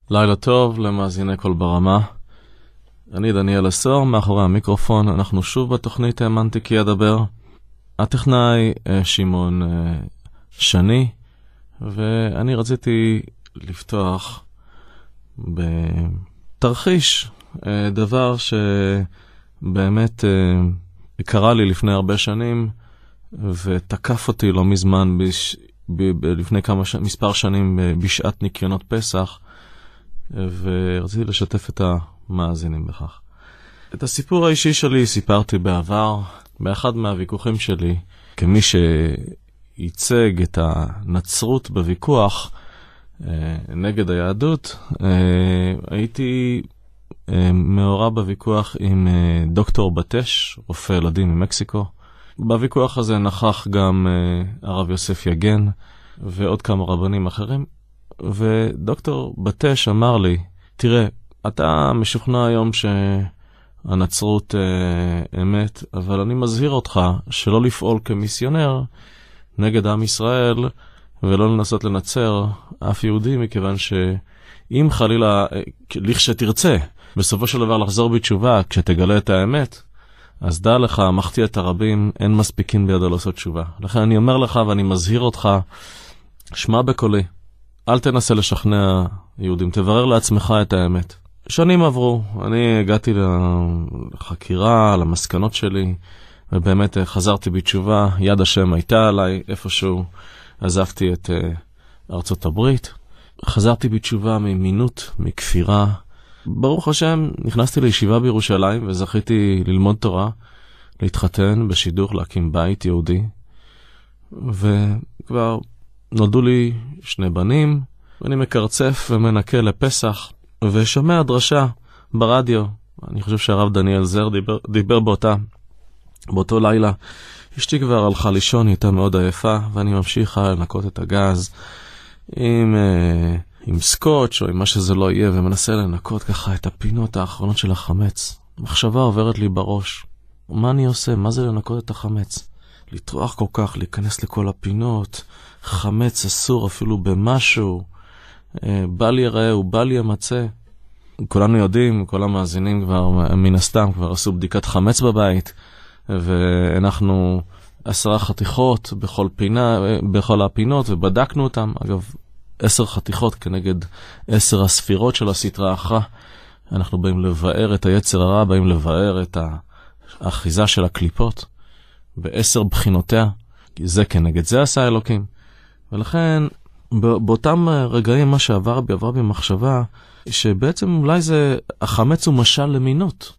לילה טוב למאזיני כל ברמה. אני דניאל אסור, מאחורי המיקרופון. אנחנו שוב בתוכנית האמנתי כי אדבר. הטכנאי שמעון שני, ואני רציתי לפתוח בתרחיש, דבר שבאמת קרה לי לפני הרבה שנים, ותקף אותי לא מזמן, לפני מספר שנים בשעת ניקיונות פסח, ורציתי לשתף את המאזינים בכך. את הסיפור האישי שלי סיפרתי בעבר, באחד מהוויכוחים שלי, כמי שייצג את הנצרות בוויכוח נגד היהדות, הייתי מעורב בוויכוח עם דוקטור בטש, רופא ילדים ממקסיקו. בוויכוח הזה נכח גם הרב יוסף יגן ועוד כמה רבנים אחרים, ודוקטור בטש אמר לי, תראה, אתה משוכנע היום שהנצרות אמת, אבל אני מזהיר אותך שלא לפעול כמיסיונר נגד עם ישראל, ולא לנסות לנצר אף יהודי, מכיוון שאם חלילה, לכשתרצה, בסופו של דבר לחזור בתשובה, כשתגלה את האמת, אז דע לך, מחטיא את הרבים, אין מספיקים בידו לעשות תשובה. לכן אני אומר לך ואני מזהיר אותך, שמע בקולי, אל תנסה לשכנע יהודים, תברר לעצמך את האמת. שנים עברו, אני הגעתי לחקירה, למסקנות שלי, ובאמת חזרתי בתשובה, יד השם הייתה עליי, איפשהו עזבתי את ארצות הברית, חזרתי בתשובה ממינות, מכפירה. ברוך השם, נכנסתי לישיבה בירושלים וזכיתי ללמוד תורה, להתחתן בשידוך, להקים בית יהודי, וכבר נולדו לי 2 בנים, ואני מקרצף ומנקה לפסח, ושומע דרשה ברדיו. אני חושב שהרב דניאל זר דיבר באותו לילה. אשתי כבר הלכה לישון, היא הייתה מאוד עייפה, ואני ממשיכה לנקות את הגז עם סקוץ' או עם מה שזה לא יהיה, ומנסה לנקות ככה את הפינות האחרונות של החמץ. מחשבה עוברת לי בראש. מה אני עושה? מה זה לנקות את החמץ? לטרוח כל כך, להיכנס לכל הפינות. חמץ אסור אפילו במשהו. בל יראה ובל ימצא. כולנו יודעים, כל המאזינים כבר מן הסתם כבר עשו בדיקת חמץ בבית, ואנחנו 10 חתיכות בכל הפינות, ובדקנו אותם. אגב, 10 חתיכות כנגד 10 הספירות של הסטרה אחרא. אנחנו באים לבאר את היצר הרע, באים לבאר את האחיזה של הקליפות ב10 בחינותיה. זה כנגד זה עשה אלוקים. ולכן באותם רגעים מה שעבר בי מחשבה, שבעצם אולי זה החמץ הוא משל למינות,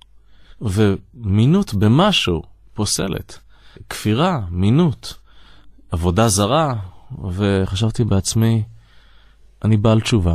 ומינות במשהו פוסלת, כפירה, מינות, עבודה זרה. וחשבתי בעצמי, אני בעל תשובה.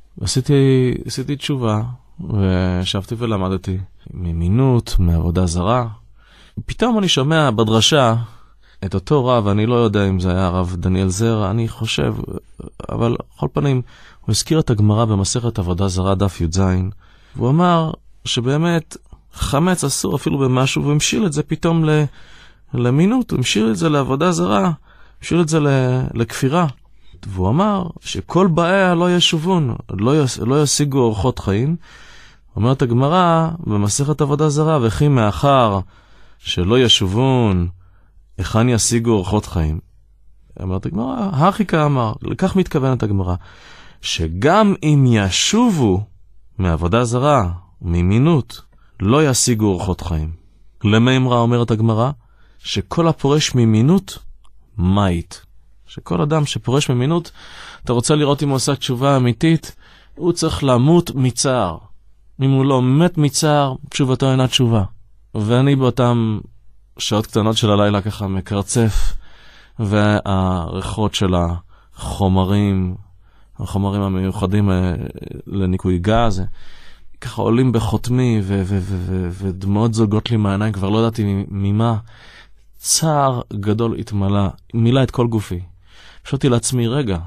עשיתי תשובה, ושבתי ולמדתי ממינות, מעבודה זרה. פתאום אני שומע בדרשה את אותו רב, אני לא יודע אם זה היה הרב דניאל זר, אני חושב, אבל בכל פנים, הוא הזכיר את הגמרא במסכת עבודה זרה דף י"ז, והוא אמר שבאמת חמץ אסור אפילו במשהו, והוא המשיל את זה פתאום למינות, הוא המשיל את זה לעבודה זרה, המשיל את זה לכפירה. והוא אמר שכל באיה לא ישובון, לא ישיגו אורחות חיים. אומרת הגמרא במסכת עבודה זרה, וכי מאחר שלא ישובון, היכן ישיגו אורחות חיים? אמרת הגמרא, הכי אמר, לכך מתכוונת הגמרא, שגם אם ישובו מעבודה זרה, ממינות, לא ישיגו אורחות חיים. למימרה אומרת הגמרא, שכל הפורש ממינות, מית. שכל אדם שפורש ממינות, אתה רוצה לראות אם הוא עושה תשובה אמיתית, הוא צריך למות מצער. אם הוא לא מת מצער, תשובתו אינה תשובה. ואני באותם שעות קטנות של הלילה ככה מקרצף, והריחות של החומרים המיוחדים לניקוי גז, ככה עולים בחותמי, ודמעות זוגות לי מהעיניים, כבר לא ידעתי ממה. צער גדול התמלא, מילא את כל גופי. חשבתי לעצמי, רגע,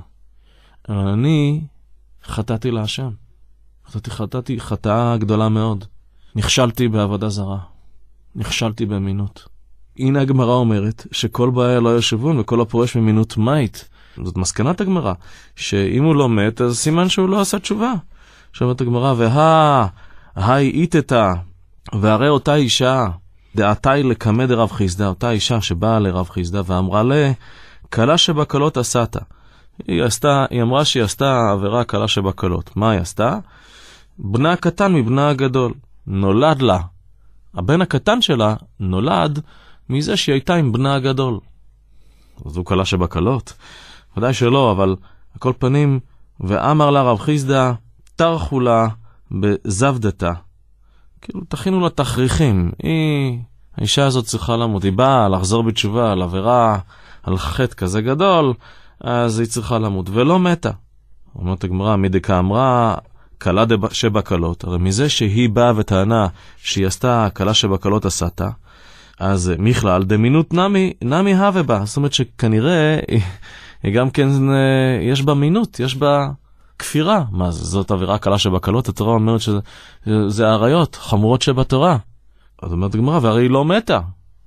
אני חטאתי להשם. חטאתי חטאה גדולה מאוד. נכשלתי בעבודה זרה. נכשלתי במינות. הנה הגמרא אומרת שכל באיה לא ישובון וכל הפורש ממינות מית. זאת מסקנת הגמרא, שאם הוא לא מת, אז סימן שהוא לא עשה תשובה. שאומרת הגמרא, היי איתתה, והרי אותה אישה, דעתי לקמא דרב חיסדא, אותה אישה שבאה לרב חיסדא ואמרה לה, קלה שבקלות עשת. היא אמרה שהיא עשתה עבירה קלה שבקלות. מה היא עשתה? בנה הקטן מבנה הגדול. נולד לה. הבן הקטן שלה נולד מזה שהיא הייתה עם בנה הגדול. זו קלה שבקלות? ודאי שלא, אבל הכל פנים, ואמר לה רב חיסדא, תרחו לה בזוודתה. כאילו תכינו לה תכריכים. האישה הזאת צריכה למות. היא באה לחזור בתשובה על עבירה, על חטא כזה גדול, אז היא צריכה למות, ולא מתה. אומרת הגמרא, מדקה אמרה, קלה שבקלות, הרי מזה שהיא באה וטענה שהיא עשתה קלה שבקלות עשתה, אז מכלל דמינות נמי הווה בה. זאת אומרת שכנראה היא גם כן, יש בה מינות, יש בה כפירה. מה, זאת עבירה קלה שבקלות? התורה אומרת שזה העריות חמורות שבתורה. אז אומרת הגמרא, והרי היא לא מתה.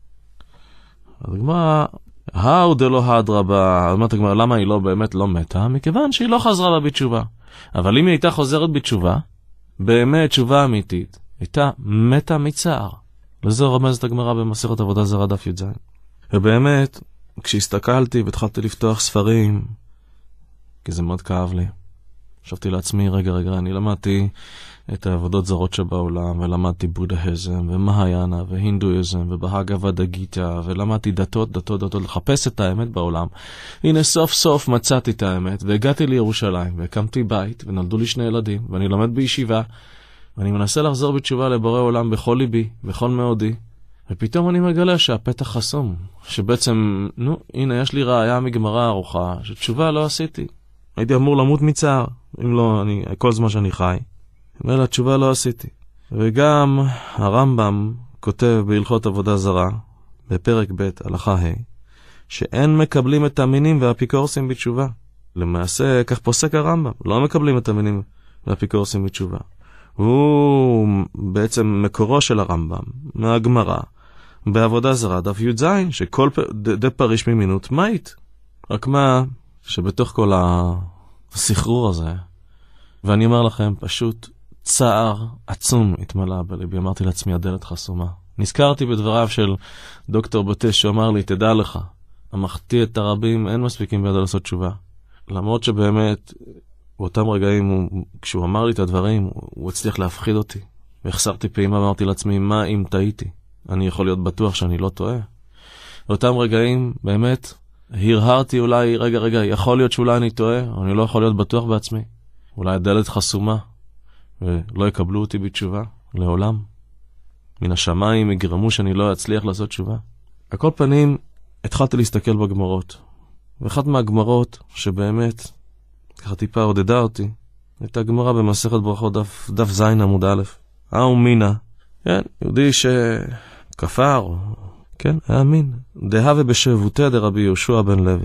אז הגמרא, האו דלא הדרבה, אומרת הגמרא, למה היא לא באמת לא מתה? מכיוון שהיא לא חזרה בה בתשובה. אבל אם היא הייתה חוזרת בתשובה, באמת תשובה אמיתית, הייתה מתה מצער. לזה רמזת הגמרא במסכת עבודה זרה דף י"ז. ובאמת, כשהסתכלתי והתחלתי לפתוח ספרים, כי זה מאוד כאב לי, חשבתי לעצמי, רגע, אני למדתי את העבודות זרות שבעולם, ולמדתי בודהיזם, ומהיאנה, והינדואיזם, ובהגבד גיטה, ולמדתי דתות, לחפש את האמת בעולם. הנה סוף סוף מצאתי את האמת, והגעתי לירושלים, והקמתי בית, ונולדו לי 2 ילדים, ואני לומד בישיבה, ואני מנסה לחזור בתשובה לבורא עולם בכל ליבי, בכל מאודי, ופתאום אני מגלה שהפתח חסום, שבעצם, הנה יש לי ראיה מגמרא ארוכה, שתשובה לא עשיתי. הייתי אמור למות מצער, אם לא, כל זמן שאני חי. אבל התשובה לא עשיתי. וגם הרמב"ם כותב בהלכות עבודה זרה, בפרק ב' הלכה ה', שאין מקבלים את המינים והאפיקורסים בתשובה. למעשה, כך פוסק הרמב"ם, לא מקבלים את המינים והאפיקורסים בתשובה. הוא בעצם מקורו של הרמב"ם, מהגמרא, בעבודה זרה, דף י"ז, שכל די פריש ממינות מית. רק מה, שבתוך כל הסחרור הזה, ואני אומר לכם, פשוט צער עצום התמלא בליבי. אמרתי לעצמי, הדלת חסומה. נזכרתי בדבריו של דוקטור בוטש, שאמר לי, תדע לך, המחטיא את הרבים, אין מספיקים בידו לעשות תשובה. למרות שבאמת, באותם רגעים, כשהוא אמר לי את הדברים, הוא הצליח להפחיד אותי. והחסרתי פעימה, אמרתי לעצמי, מה אם טעיתי? אני יכול להיות בטוח שאני לא טועה. באותם רגעים, באמת, הרהרתי אולי, רגע, יכול להיות שאולי אני טועה, אני לא יכול להיות בטוח בעצמי. אולי הדלת חסומה, ולא יקבלו אותי בתשובה, לעולם. מן השמיים יגרמו שאני לא אצליח לעשות תשובה. על כל פנים, התחלתי להסתכל בגמרות. ואחת מהגמרות שבאמת, ככה טיפה עודדה אותי, הייתה גמרה במסכת ברכות דף ז' עמוד א'. מינה, כן, יהודי שכפר, כן, האמין. דהווה בשבותיה דרבי יהושע בן לוי.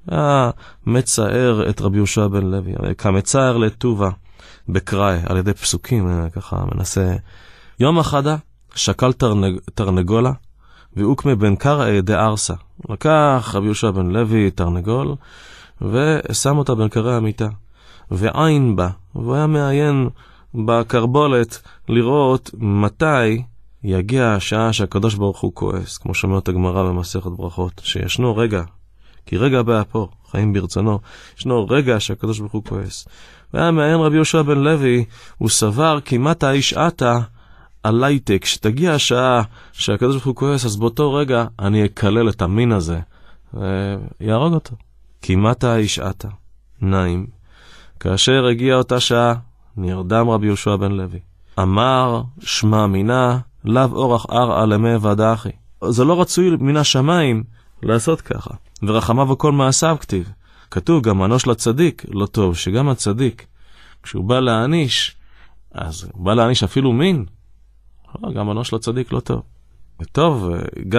מצער את רבי יהושע בן לוי, כמצער לטובה בקראי, על ידי פסוקים, ככה מנסה. יום אחד שקל תרנגולה, ואוקמה בן קרעי דארסה. לקח רבי יהושע בן לוי תרנגול, ושם אותה בין קרי המיטה. ועין בה, והוא היה מעיין בקרבולת לראות מתי יגיע השעה שהקדוש ברוך הוא כועס, כמו שאומרת הגמרא במסכת ברכות, שישנו רגע, כי רגע הבא פה, חיים ברצונו, ישנו רגע שהקדוש ברוך הוא כועס. והיה מעיין רבי יהושע בן לוי, הוא סבר כמעט השעתה עלייתק, שתגיע השעה שהקדוש ברוך הוא כועס, אז באותו רגע אני אקלל את המין הזה, ויהרוג אותו. כמעט השעתה, נעים. כאשר הגיעה אותה שעה, נרדם רבי יהושע בן לוי. אמר שמע מינה, לאו אורח ארעה למי ודחי. זה לא רצוי מן השמיים לעשות ככה. ורחמיו וכל מעשיו כתיב. כתוב גם אנוש לצדיק, לא טוב, שגם הצדיק, כשהוא בא להעניש, אז הוא בא להעניש אפילו מין. גם אנוש לצדיק לא טוב. טוב,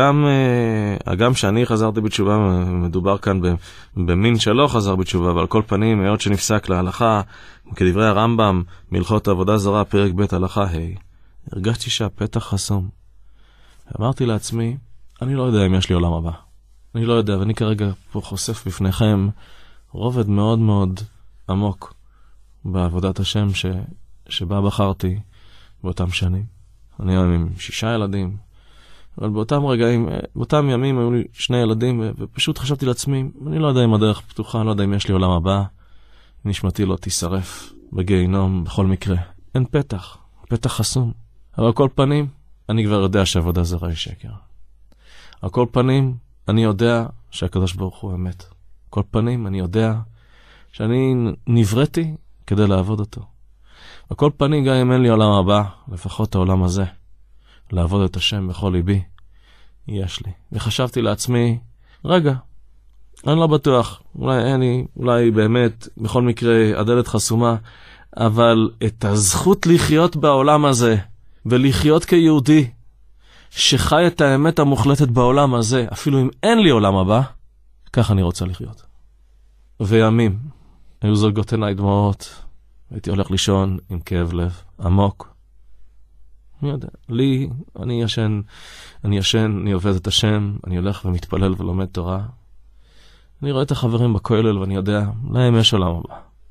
גם שאני חזרתי בתשובה, מדובר כאן במין שלא חזר בתשובה, אבל על כל פנים, מאוד שנפסק להלכה, כדברי הרמב"ם, מלכות העבודה זרה, פרק ב' הלכה ה', הרגשתי שהפתח חסום. אמרתי לעצמי, אני לא יודע אם יש לי עולם הבא. אני לא יודע, ואני כרגע פה חושף בפניכם רובד מאוד מאוד עמוק בעבודת השם, שבה בחרתי באותם שנים. אני היום עם 6 ילדים, אבל באותם רגעים, באותם ימים היו לי 2 ילדים, ופשוט חשבתי לעצמי, אני לא יודע אם הדרך פתוחה, אני לא יודע אם יש לי עולם הבא, נשמתי לא תישרף בגיהינום בכל מקרה. אין פתח, פתח חסום. אבל על כל פנים, אני כבר יודע שעבודה זרה היא שקר. על כל פנים, אני יודע שהקדוש ברוך הוא אמת. על כל פנים, אני יודע שאני נבראתי כדי לעבוד אותו. על כל פנים, גם אם אין לי עולם הבא, לפחות העולם הזה, לעבוד את השם בכל ליבי, יש לי. וחשבתי לעצמי, רגע, אני לא בטוח, אולי באמת, בכל מקרה, הדלת חסומה, אבל את הזכות לחיות בעולם הזה, ולחיות כיהודי, שחי את האמת המוחלטת בעולם הזה, אפילו אם אין לי עולם הבא, כך אני רוצה לחיות. וימים, היו זולגות עיניי דמעות, הייתי הולך לישון עם כאב לב עמוק. אני יודע, אני ישן, אני עובד את השם, אני הולך ומתפלל ולומד תורה. אני רואה את החברים בכולל ואני יודע, להם יש עולם הבא.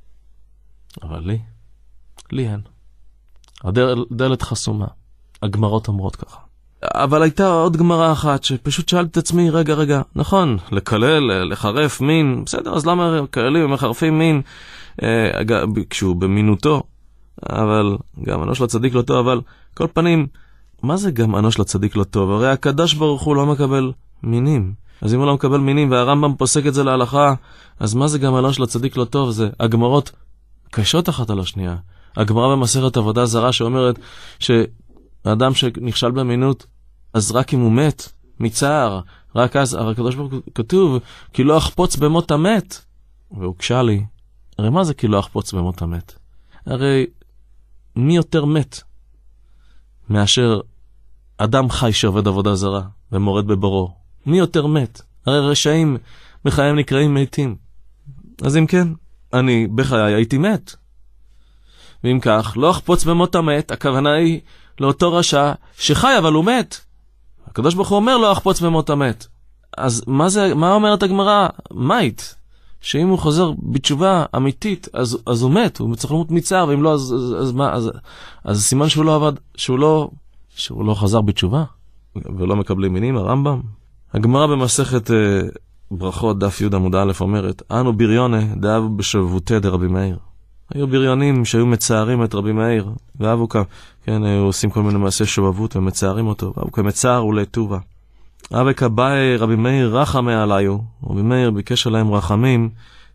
אבל לי אין. הדלת חסומה. הגמרות אומרות ככה. אבל הייתה עוד גמרה אחת שפשוט שאלתי את עצמי, רגע, נכון, לקלל, לחרף מין, בסדר, אז למה קללים ומחרפים מין כשהוא במינותו? אבל גם אנוש לצדיק לא טוב, אבל כל פנים, מה זה גם אנוש לצדיק לא טוב? הרי הקדוש ברוך הוא לא מקבל מינים. אז אם הוא לא מקבל מינים והרמב"ם פוסק את זה להלכה, אז מה זה גם אנוש לצדיק לא טוב? זה הגמרות קשות אחת על השנייה. הגמרה במסכת עבודה זרה שאומרת שהאדם שנכשל במינות, אז רק אם הוא מת, מצער, רק אז, הרי הקדוש ברוך הוא כתוב, כי לא אחפוץ במות המת. והוקשה לי, הרי מה זה כי לא אחפוץ במות המת? הרי מי יותר מת מאשר אדם חי שעובד עבודה זרה ומורד בבורו? מי יותר מת? הרי רשעים בחיים נקראים מתים. אז אם כן, אני בחיי הייתי מת. ואם כך, לא אחפוץ במות המת, הכוונה היא לאותו רשע שחי אבל הוא מת. הקדוש ברוך הוא אומר לא אחפוץ במות המת. אז מה אומרת הגמרא? מית. שאם הוא חוזר בתשובה אמיתית, אז הוא מת, הוא צריך למות מצער, ואם לא, אז מה? אז סימן שהוא לא עבד, שהוא לא חזר בתשובה, ולא מקבלים מינים, הרמב"ם. הגמרא במסכת ברכות, דף י' עמוד א' אומרת, אנו בריונה דאבו בשבותי דרבי מאיר. היו בריונים שהיו מצערים את רבי מאיר, ואהבו כן, היו עושים כל מיני מעשי שובבות ומצערים אותו, ואהבו כמצער ולטובה. אבק הבאי רבי מאיר רחמי עליו, רבי מאיר ביקש עליהם רחמים,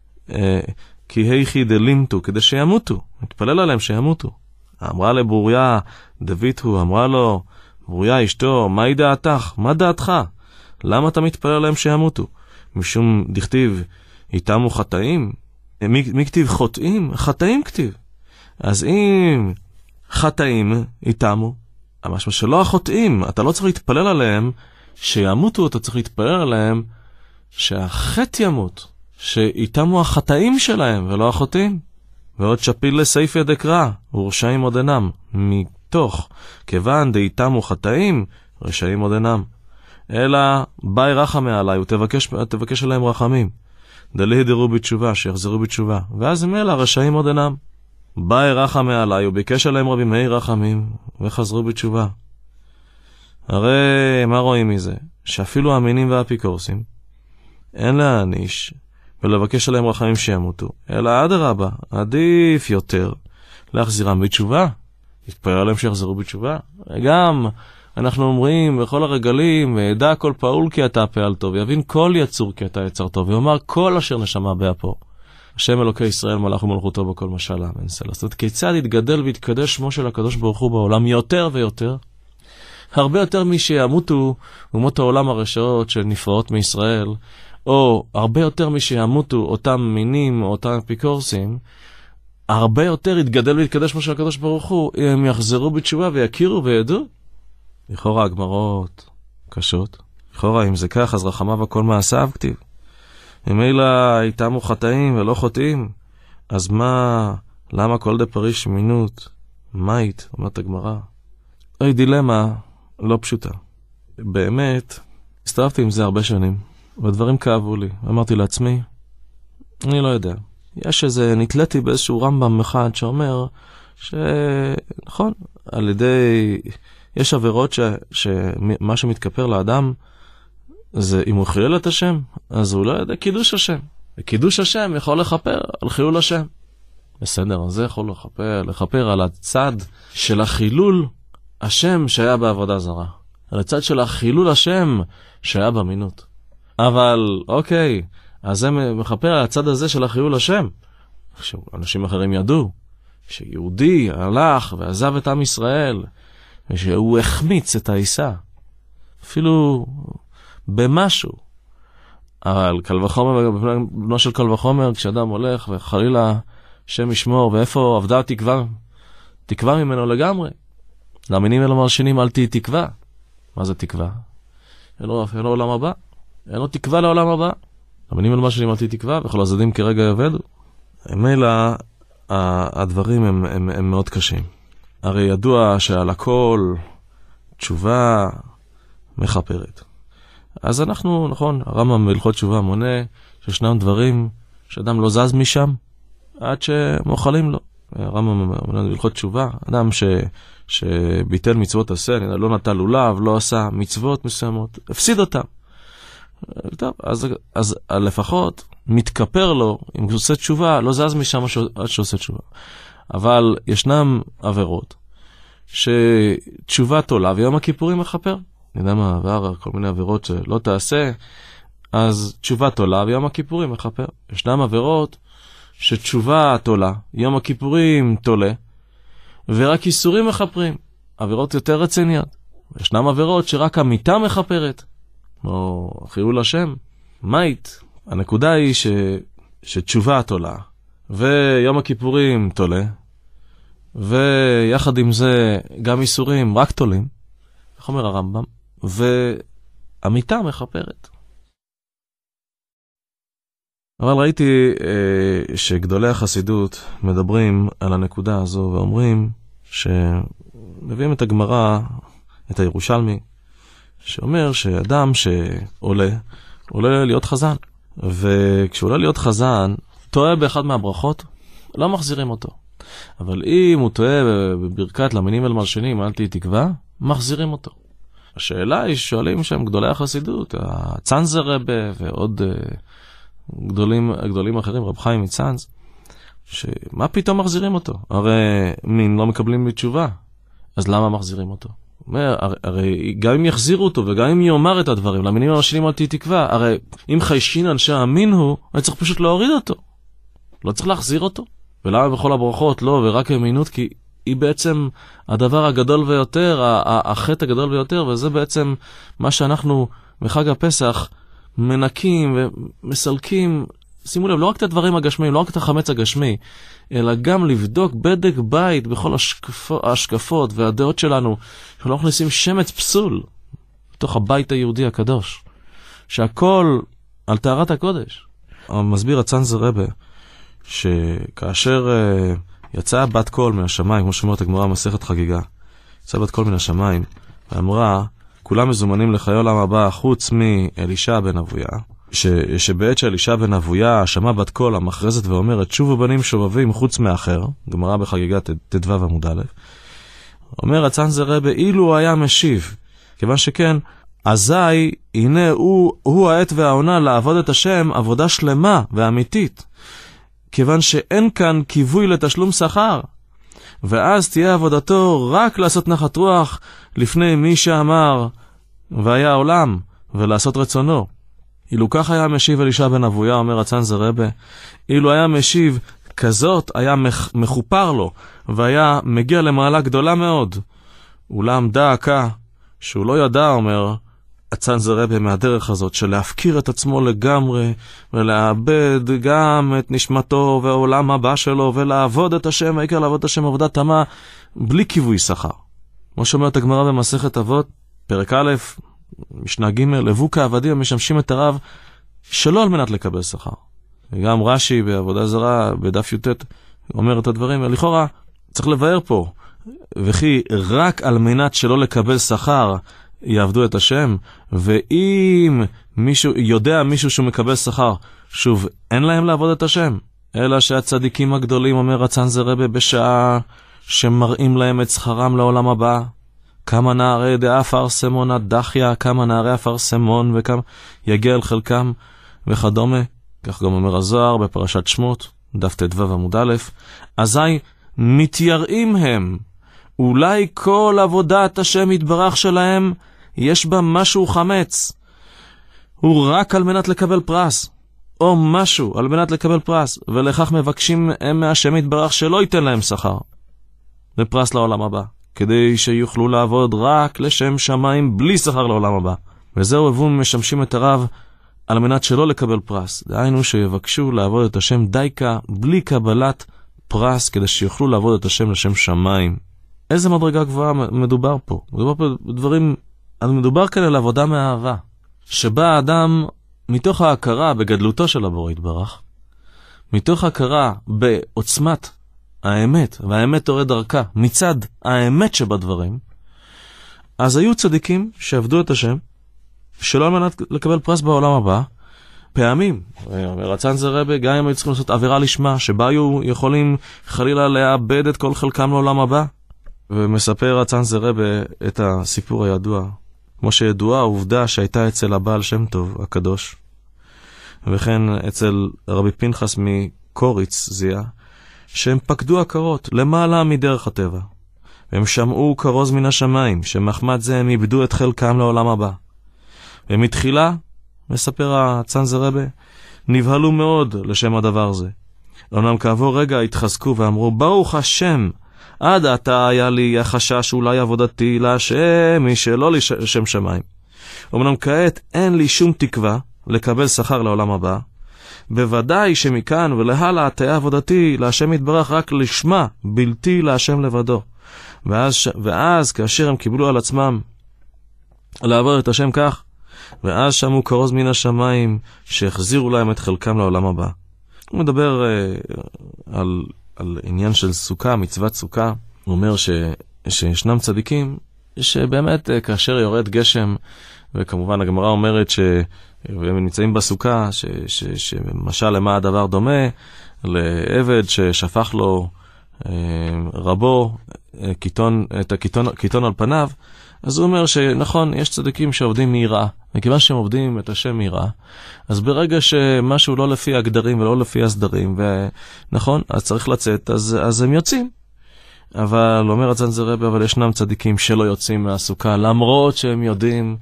כי היכי דלימתו, כדי שימותו, התפלל עליהם שימותו. אמרה לברוריה, דביתו, אמרה לו, ברוריה אשתו, מהי דעתך? מה דעתך? למה אתה מתפלל עליהם שימותו? משום דכתיב, איתמו חטאים? מי כתיב חוטאים? חטאים כתיב. אז אם חטאים איתמו, המשמע שלא החוטאים, אתה לא צריך להתפלל עליהם, שימותו, אתה צריך להתפלל עליהם שהחטא ימות, שאיתמו החטאים שלהם ולא החוטאים. ועוד שפיל לסייפא דקרא, ורשעים עוד אינם, מתוך כיוון דאיתמו חטאים, רשעים עוד אינם. אלא ביי רחמי עליי, ותבקש עליהם רחמים. דליהדרו בתשובה, שיחזרו בתשובה. ואז הם אלה, רשעים עוד אינם. ביי רחמי עליי, וביקש עליהם רבי מאיר רחמים, וחזרו בתשובה. הרי מה רואים מזה? שאפילו המינים והאפיקורסים אין להעניש ולבקש עליהם רחמים שימותו, אלא אדרבה, עדיף יותר להחזירם בתשובה, להתפלל עליהם שיחזרו בתשובה. וגם אנחנו אומרים בכל הרגלים, וידע כל פעול כי אתה פעל טוב, יבין כל יצור כי אתה יצר טוב, ואומר כל אשר נשמה באפו. השם אלוקי ישראל מלך ומלכותו בכל משל אמן סלע. זאת אומרת, כיצד יתגדל ויתקדש שמו של הקדוש ברוך הוא בעולם יותר ויותר? הרבה יותר שימותו אומות העולם הרשעות שנפרעות מישראל, או הרבה יותר שימותו אותם מינים או אותם אפיקורסים, הרבה יותר יתגדל ויתקדש שמו של הקדוש ברוך הוא, הם יחזרו בתשובה ויכירו וידעו. לכאורה הגמרות קשות. לכאורה אם זה כך, אז רחמיו הכל מעשיו כתיב. אם אלה איתמו חטאים ולא חוטאים, אז למה כל דפריש מינות? מית, אומרת הגמרא. אוי, דילמה לא פשוטה. באמת, הסתובבתי עם זה הרבה שנים, והדברים כאבו לי. אמרתי לעצמי, אני לא יודע. נתליתי באיזשהו רמב"ם אחד שאומר נכון, על ידי, יש עבירות שמה שמתכפר לאדם, זה אם הוא חילל את השם, אז הוא לא יודע קידוש השם. וקידוש השם יכול לחפר על חילול השם. בסדר, אז זה יכול לחפר על הצד של החילול השם שהיה בעבודה זרה. על הצד של החילול השם שהיה במינות. אבל, אוקיי, אז זה מחפר על הצד הזה של החילול השם. שאנשים אחרים ידעו שיהודי הלך ועזב את עם ישראל, ושהוא החמיץ את העיסה. אפילו במשהו. אבל קל וחומר, בנו של קל וחומר, כשאדם הולך וחלילה שם ישמור, ואיפה עבדה התקווה? תקווה ממנו לגמרי. להאמינים אל המרשינים, אל תהי תקווה. מה זה תקווה? אין לו עולם הבא. אין לו תקווה לעולם הבא. להאמינים אל המרשינים, אל תהי תקווה, וכל הזדים כרגע יעבדו. מילא הדברים הם מאוד קשים. הרי ידוע שעל הכל תשובה מחפרת. אז אנחנו, נכון, הרמב"ם בהלכות תשובה מונה שישנם דברים שאדם לא זז משם עד שמאכלים לו. הרמב"ם מונה בהלכות תשובה, אדם שביטל מצוות עשה, לא נטל לולב, לא עשה מצוות מסוימות, הפסיד אותם. טוב, אז לפחות מתכפר לו, אם הוא עושה תשובה, לא זז משם עד שעושה תשובה. אבל ישנם עבירות שתשובה תולה ויום הכיפורים מחפר. אני יודע מה עבר, כל מיני עבירות שלא תעשה, אז תשובה תולה ויום הכיפורים מחפר. ישנם עבירות שתשובה תולה, יום הכיפורים תולה, ורק איסורים מחפרים. עבירות יותר רציניות. ישנם עבירות שרק המיטה מחפרת. כמו חילול השם, מית. הנקודה היא שתשובה תולה, ויום הכיפורים תולה, ויחד עם זה גם איסורים רק תולים, איך אומר הרמב"ם, והמיטה מחפרת. אבל ראיתי שגדולי החסידות מדברים על הנקודה הזו, ואומרים שמביאים את הגמרא, את הירושלמי, שאומר שאדם שעולה, עולה להיות חזן. וכשהוא עולה להיות חזן, טועה באחד מהברכות, לא מחזירים אותו. אבל אם הוא טועה בברכת למינים אל מלשינים, אל תהי תקווה, מחזירים אותו. השאלה היא, שואלים שם גדולי החסידות, הצאנז רבה ועוד גדולים אחרים, רב חיים מצאנז, שמה פתאום מחזירים אותו? הרי מין לא מקבלים בתשובה, אז למה מחזירים אותו? אומר, הרי גם אם יחזירו אותו וגם אם יאמר את הדברים, למינים המלשינים אל תהי תקווה, הרי אם חיישין אנשי המין הוא, אני צריך פשוט להוריד אותו. לא צריך להחזיר אותו. ולמה בכל הברכות לא, ורק אמינות, כי היא בעצם הדבר הגדול ביותר, החטא הגדול ביותר, וזה בעצם מה שאנחנו בחג הפסח מנקים ומסלקים. שימו לב, לא רק את הדברים הגשמיים, לא רק את החמץ הגשמי, אלא גם לבדוק בדק בית בכל ההשקפות והדעות שלנו, שלא נכנסים שמץ פסול בתוך הבית היהודי הקדוש, שהכל על טהרת הקודש. המסביר הצאנז רבה, שכאשר יצאה בת קול מן השמיים, כמו שאומרת הגמרא מסכת חגיגה, יצאה בת קול מן השמיים, ואמרה, כולם מזומנים לחיי עולם הבא, חוץ מאלישע בן אבויה, שבעת שאלישע בן אבויה שמע בת קול המכרזת ואומרת, שובו בנים שובבים חוץ מאחר, גמרא בחגיגה ט"ו עמוד א', אומר הצאנז רבה, אילו היה משיב, כיוון שכן, אזי, הנה הוא העת והעונה לעבוד את השם עבודה שלמה ואמיתית, כיוון שאין כאן כיווי לתשלום שכר, ואז תהיה עבודתו רק לעשות נחת רוח לפני מי שאמר והיה עולם, ולעשות רצונו. אילו כך היה משיב אלישע בן אבויה, אומר הצאנז רבה, אילו היה משיב כזאת, היה מחופר לו, והיה מגיע למעלה גדולה מאוד. אולם דא עקא, שהוא לא ידע, אומר הצאנז רבה, מהדרך הזאת, של להפקיר את עצמו לגמרי, ולאבד גם את נשמתו והעולם הבא שלו, ולעבוד את השם, העיקר לעבוד את השם עבודת תמה, בלי כיווי שכר. כמו שאומרת הגמרא במסכת אבות, פרק א', משנה ג', לבו כעבדים המשמשים את הרב, שלא על מנת לקבל שכר. וגם רש"י בעבודה זרה, בדף י"ט, אומר את הדברים, ולכאורה צריך לבאר פה, וכי רק על מנת שלא לקבל שכר, יעבדו את השם, ואם מישהו שהוא מקבל שכר, שוב, אין להם לעבוד את השם, אלא שהצדיקים הגדולים, אומר הצאנז רבה, בשעה שמראים להם את שכרם לעולם הבא. כמה נערי דעה פרסמון הדחיה, כמה נערי הפרסמון, וכמה יגיע אל חלקם וכדומה. כך גם אומר הזוהר בפרשת שמות, דף ט"ו עמוד א', אזי מתייראים הם. אולי כל עבודת השם יתברך שלהם יש בה משהו חמץ. הוא רק על מנת לקבל פרס, או משהו על מנת לקבל פרס, ולכך מבקשים הם מהשם יתברך שלא ייתן להם שכר לפרס לעולם הבא, כדי שיוכלו לעבוד רק לשם שמיים בלי שכר לעולם הבא. וזהו הבום משמשים את הרב על מנת שלא לקבל פרס. דהיינו שיבקשו לעבוד את השם דייקה בלי קבלת פרס, כדי שיוכלו לעבוד את השם לשם שמיים. איזה מדרגה גבוהה מדובר פה? מדובר כאן על עבודה מאהבה, שבה האדם מתוך ההכרה בגדלותו של הבורא יתברך, מתוך הכרה בעוצמת האמת, והאמת תורד דרכה מצד האמת שבדברים, אז היו צדיקים שעבדו את השם שלא על מנת לקבל פרס בעולם הבא. פעמים רצן זה רבי, גם אם היו צריכים לעשות עבירה לשמה, שבה היו יכולים חלילה לאבד את כל חלקם לעולם הבא. ומספר רצן זה רבי את הסיפור הידוע, כמו שידועה העובדה שהייתה אצל הבעל שם טוב הקדוש, וכן אצל רבי פנחס מקוריץ זיה, שהם פקדו הכרות למעלה מדרך הטבע, והם שמעו כרוז מן השמיים, שמחמד זה הם איבדו את חלקם לעולם הבא. ומתחילה, מספר הצאנז רבי, נבהלו מאוד לשם הדבר זה. אומנם כעבור רגע התחזקו ואמרו, ברוך השם, עד עתה היה לי החשש אולי עבודתי להשם משלא לשם שמיים. אומנם כעת אין לי שום תקווה לקבל שכר לעולם הבא, בוודאי שמכאן ולהלה תהיה עבודתי להשם יתברך רק לשמה, בלתי להשם לבדו. ואז כאשר הם קיבלו על עצמם לעבור את השם כך, ואז שמעו כרוז מן השמיים שהחזירו להם את חלקם לעולם הבא. הוא מדבר על עניין של סוכה, מצוות סוכה. הוא אומר שישנם צדיקים שבאמת כאשר יורד גשם, וכמובן הגמרא אומרת והם נמצאים בסוכה, שמשל למה הדבר דומה? לעבד ששפך לו רבו את הקיטון על פניו. אז הוא אומר שנכון, יש צדיקים שעובדים מיראה, וכיוון שהם עובדים את השם מיראה, אז ברגע שמשהו לא לפי הגדרים ולא לפי הסדרים, ונכון, אז צריך לצאת, אז הם יוצאים. אבל אומר הצאנז רבי, אבל ישנם צדיקים שלא יוצאים מהסוכה, למרות שהם יודעים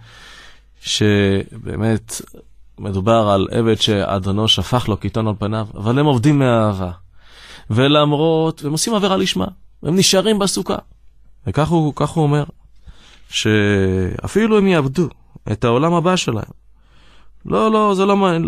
שבאמת מדובר על עבד שאדונו שפך לו קיטון על פניו, אבל הם עובדים מהאהבה. ולמרות, הם עושים עבירה לשמה, הם נשארים בסוכה. וכך הוא אומר, שאפילו הם יאבדו את העולם הבא שלהם. זה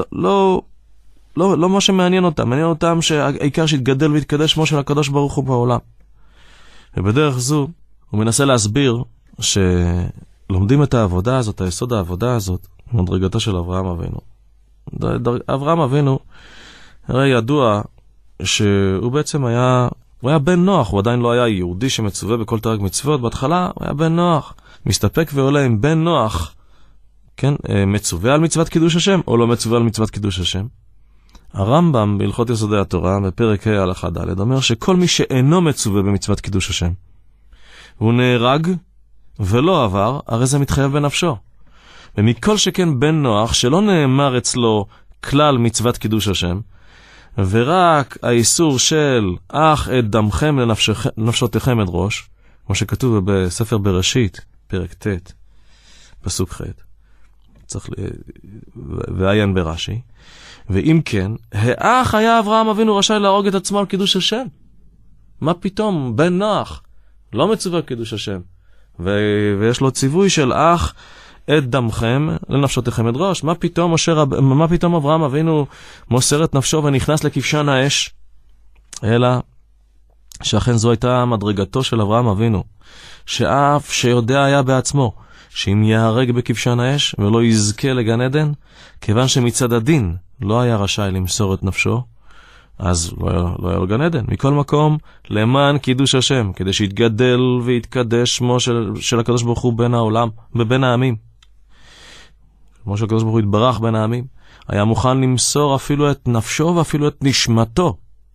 לא מה שמעניין אותם. מעניין אותם שהעיקר שיתגדל ויתקדש שמו של הקדוש ברוך הוא בעולם. ובדרך זו הוא מנסה להסביר שלומדים את העבודה הזאת, היסוד העבודה הזאת, מדרגתו של אברהם אבינו. אברהם אבינו, הרי ידוע שהוא בעצם היה בן נוח, הוא עדיין לא היה יהודי שמצווה בכל תרי"ג מצוות. בהתחלה הוא היה בן נוח, מסתפק ועולה עם בן נוח, כן, מצווה על מצוות קידוש השם או לא מצווה על מצוות קידוש השם. הרמב"ם בהלכות יסודי התורה בפרק ה' הלכה ד' אומר שכל מי שאינו מצווה במצוות קידוש השם הוא נהרג ולא עבר, הרי זה מתחייב בנפשו. ומכל שכן בן נוח שלא נאמר אצלו כלל מצוות קידוש השם, ורק האיסור של אך את דמכם לנפשותיכם את ראש, כמו שכתוב בספר בראשית, פרק ט', פסוק ח', צריך ועיין ברש"י. ואם כן, האח היה אברהם אבינו רשאי להרוג את עצמו על קידוש השם. מה פתאום? בן נוח לא מצווה קידוש השם, ויש לו ציווי של אך את דמכם לנפשותיכם את ראש. מה פתאום אברהם אבינו מוסר את נפשו ונכנס לכבשן האש? אלא שאכן זו הייתה מדרגתו של אברהם אבינו, שאף שיודע היה בעצמו שאם יהרג בכבשן האש ולא יזכה לגן עדן, כיוון שמצד הדין לא היה רשאי למסור את נפשו, אז לא היה לו גן עדן. מכל מקום, למען קידוש השם, כדי שיתגדל ויתקדש שמו של הקדוש ברוך הוא בין העולם ובין העמים, כמו שהקדוש ברוך הוא יתברך בין העמים, היה מוכן למסור אפילו את נפשו ואפילו את נשמתו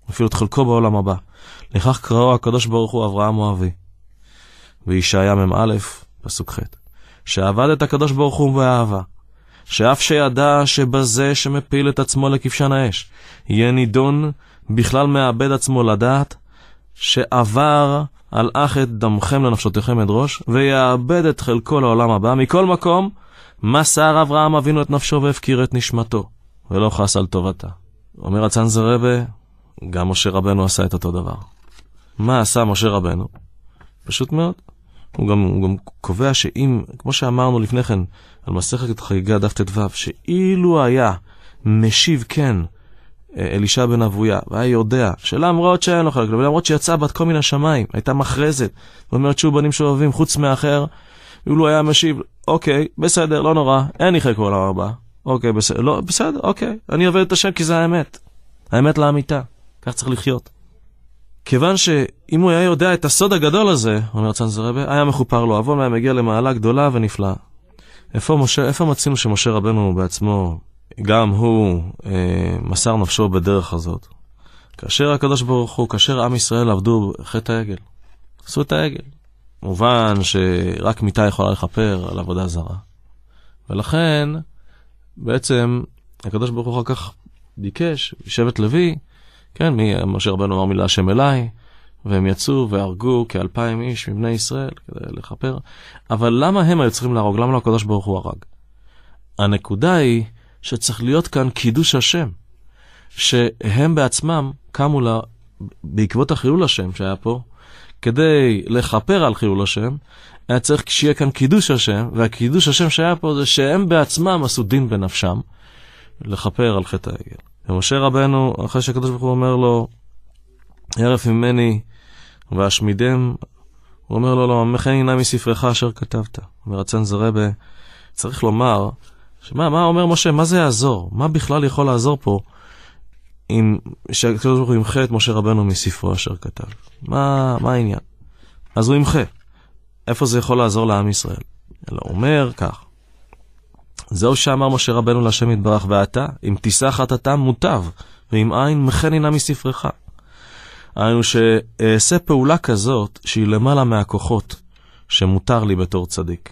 אפילו את חלקו בעולם הבא. לכך קראו הקדוש ברוך הוא אברהם אוהבי. וישעיה מ"א, פסוק ח'. שעבד את הקדוש ברוך הוא באהבה, שאף שידע שבזה שמפיל את עצמו לכבשן האש, יהיה נידון בכלל מאבד עצמו לדעת, שעבר על אך את דמכם לנפשותיכם את ראש, ויאבד את חלקו לעולם הבא. מכל מקום, מסר אברהם אבינו את נפשו והפקיר את נשמתו, ולא חס על טובתה. אומר הצאנזר רבי, גם משה רבנו עשה את אותו דבר. מה עשה משה רבנו? פשוט מאוד. הוא גם קובע שאם, כמו שאמרנו לפני כן, על מסכת חגיגה דף ט"ו, שאילו היה משיב כן אלישע בן אבויה, והיה יודע שלמרות שאין לו חלק, ולמרות שיצאה בת כל מן השמיים, הייתה מחרזת, ואומרת שהוא בנים שאוהבים חוץ מאחר, אילו היה משיב, אוקיי, בסדר, לא נורא, אין לי חלק בעולם הבא, אוקיי, בסדר, לא, בסדר, אוקיי, אני עובד את השם כי זה האמת, האמת לאמיתה, כך צריך לחיות. כיוון שאם הוא היה יודע את הסוד הגדול הזה, אומר צאנזר רבי, היה מחופר לו עוון, והיה מגיע למעלה גדולה ונפלאה. איפה מצינו שמשה רבנו בעצמו, גם הוא מסר נפשו בדרך הזאת? כאשר הקדוש ברוך הוא, כאשר עם ישראל עבדו חטא העגל, עשו את העגל. מובן שרק מיטה יכולה לכפר על עבודה זרה. ולכן, בעצם, הקדוש ברוך הוא אחר כך ביקש, שבט לוי, כן, משה רבנו אמר מילה השם אליי, והם יצאו והרגו כ2,000 איש מבני ישראל כדי לכפר. אבל למה הם היו צריכים להרוג? למה לא הקדוש ברוך הוא הרג? הנקודה היא שצריך להיות כאן קידוש השם, שהם בעצמם קמו בעקבות החילול השם שהיה פה, כדי לכפר על חילול השם, היה צריך שיהיה כאן קידוש השם, והקידוש השם שהיה פה זה שהם בעצמם עשו דין בנפשם, לכפר על חטא העגל. ומשה רבנו, אחרי שהקדוש ברוך הוא אומר לו, הרף ממני והשמידם, הוא אומר לו, לא, מכני נא מספרך אשר כתבת. אומר הצאנזר רבי, צריך לומר, מה אומר משה, מה זה יעזור? מה בכלל יכול לעזור פה, שהקדוש ברוך הוא ימחה את משה רבנו מספרו אשר כתב? מה העניין? אז הוא ימחה. איפה זה יכול לעזור לעם ישראל? אלא הוא אומר כך, זהו שאמר משה רבנו להשם יתברך, ואתה, אם תישא חטאתם מוטב, ואם אין מכני נא מספרך. היינו שאעשה פעולה כזאת, שהיא למעלה מהכוחות, שמותר לי בתור צדיק.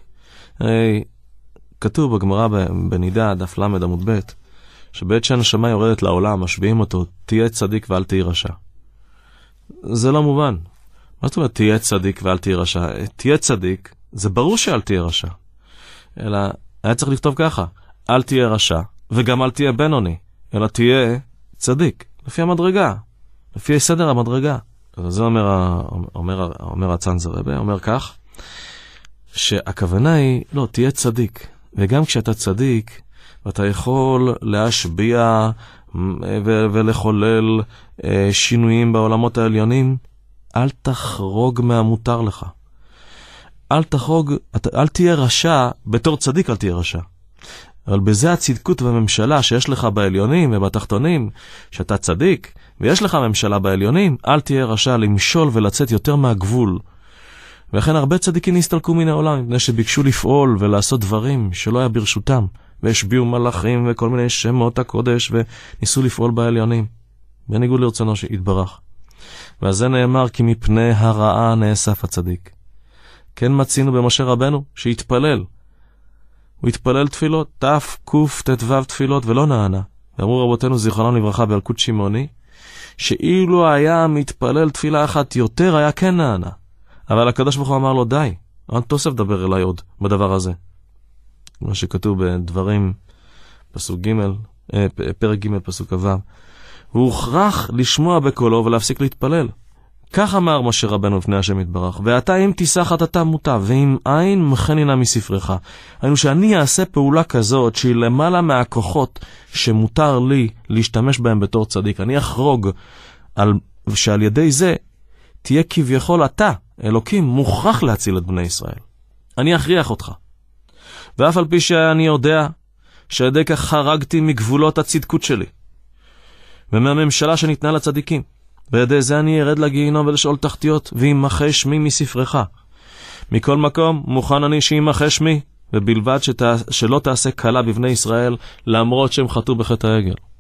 כתוב בגמרא בנידה, דף למד עמוד ב', שבעת שהנשמה יורדת לעולם, משביעים אותו, תהיה צדיק ואל תהיה רשע. זה לא מובן. מה זאת אומרת, תהיה צדיק ואל תהיה רשע? תהיה צדיק, זה ברור שאל תהיה רשע. אלא, היה צריך לכתוב ככה, אל תהיה רשע, וגם אל תהיה בינוני, אלא תהיה צדיק, לפי המדרגה, לפי סדר המדרגה. אז זה אומר הצאנזר רבי, אומר כך, שהכוונה היא, לא, תהיה צדיק, וגם כשאתה צדיק, ואתה יכול להשביע ולחולל שינויים בעולמות העליונים, אל תחרוג מהמותר לך. אל תהיה רשע, בתור צדיק אל תהיה רשע. אבל בזה הצדקות והממשלה שיש לך בעליונים ובתחתונים, שאתה צדיק, ויש לך ממשלה בעליונים, אל תהיה רשע למשול ולצאת יותר מהגבול. ולכן הרבה צדיקים נסתלקו מן העולם, מפני שביקשו לפעול ולעשות דברים שלא היה ברשותם, והשביעו מלאכים וכל מיני שמות הקודש, וניסו לפעול בעליונים, בניגוד לרצונו שיתברך. ועל זה נאמר, כי מפני הרעה נאסף הצדיק. כן מצינו במשה רבנו, שהתפלל. הוא התפלל תפילות, תקט"ו תפילות, ולא נענה. ואמרו רבותינו זיכרונם לברכה באלקוט שמעוני, שאילו היה מתפלל תפילה אחת יותר, היה כן נענה. אבל הקדוש ברוך הוא אמר לו, די, אל תוסף דבר אליי עוד בדבר הזה. מה שכתוב בדברים, פרק ג' פסוק ו'. הוא הוכרח לשמוע בקולו ולהפסיק להתפלל. כך אמר משה רבנו לפני השם יתברך, ואתה אם תישא חטאתם מוטב, ואם אין מכני נא מספרך. היינו שאני אעשה פעולה כזאת, שהיא למעלה מהכוחות שמותר לי להשתמש בהם בתור צדיק. אני אחרוג שעל ידי זה תהיה כביכול אתה, אלוקים, מוכרח להציל את בני ישראל. אני אכריח אותך. ואף על פי שאני יודע שעדי כך חרגתי מגבולות הצדקות שלי, ומהממשלה שניתנה לצדיקים, בידי זה אני ארד לגיהינום ולשאול תחתיות, וימחה שמי מספרך. מכל מקום, מוכן אני שימחה שמי, ובלבד שלא תעשה קלה בבני ישראל, למרות שהם חטאו בחטא העגל.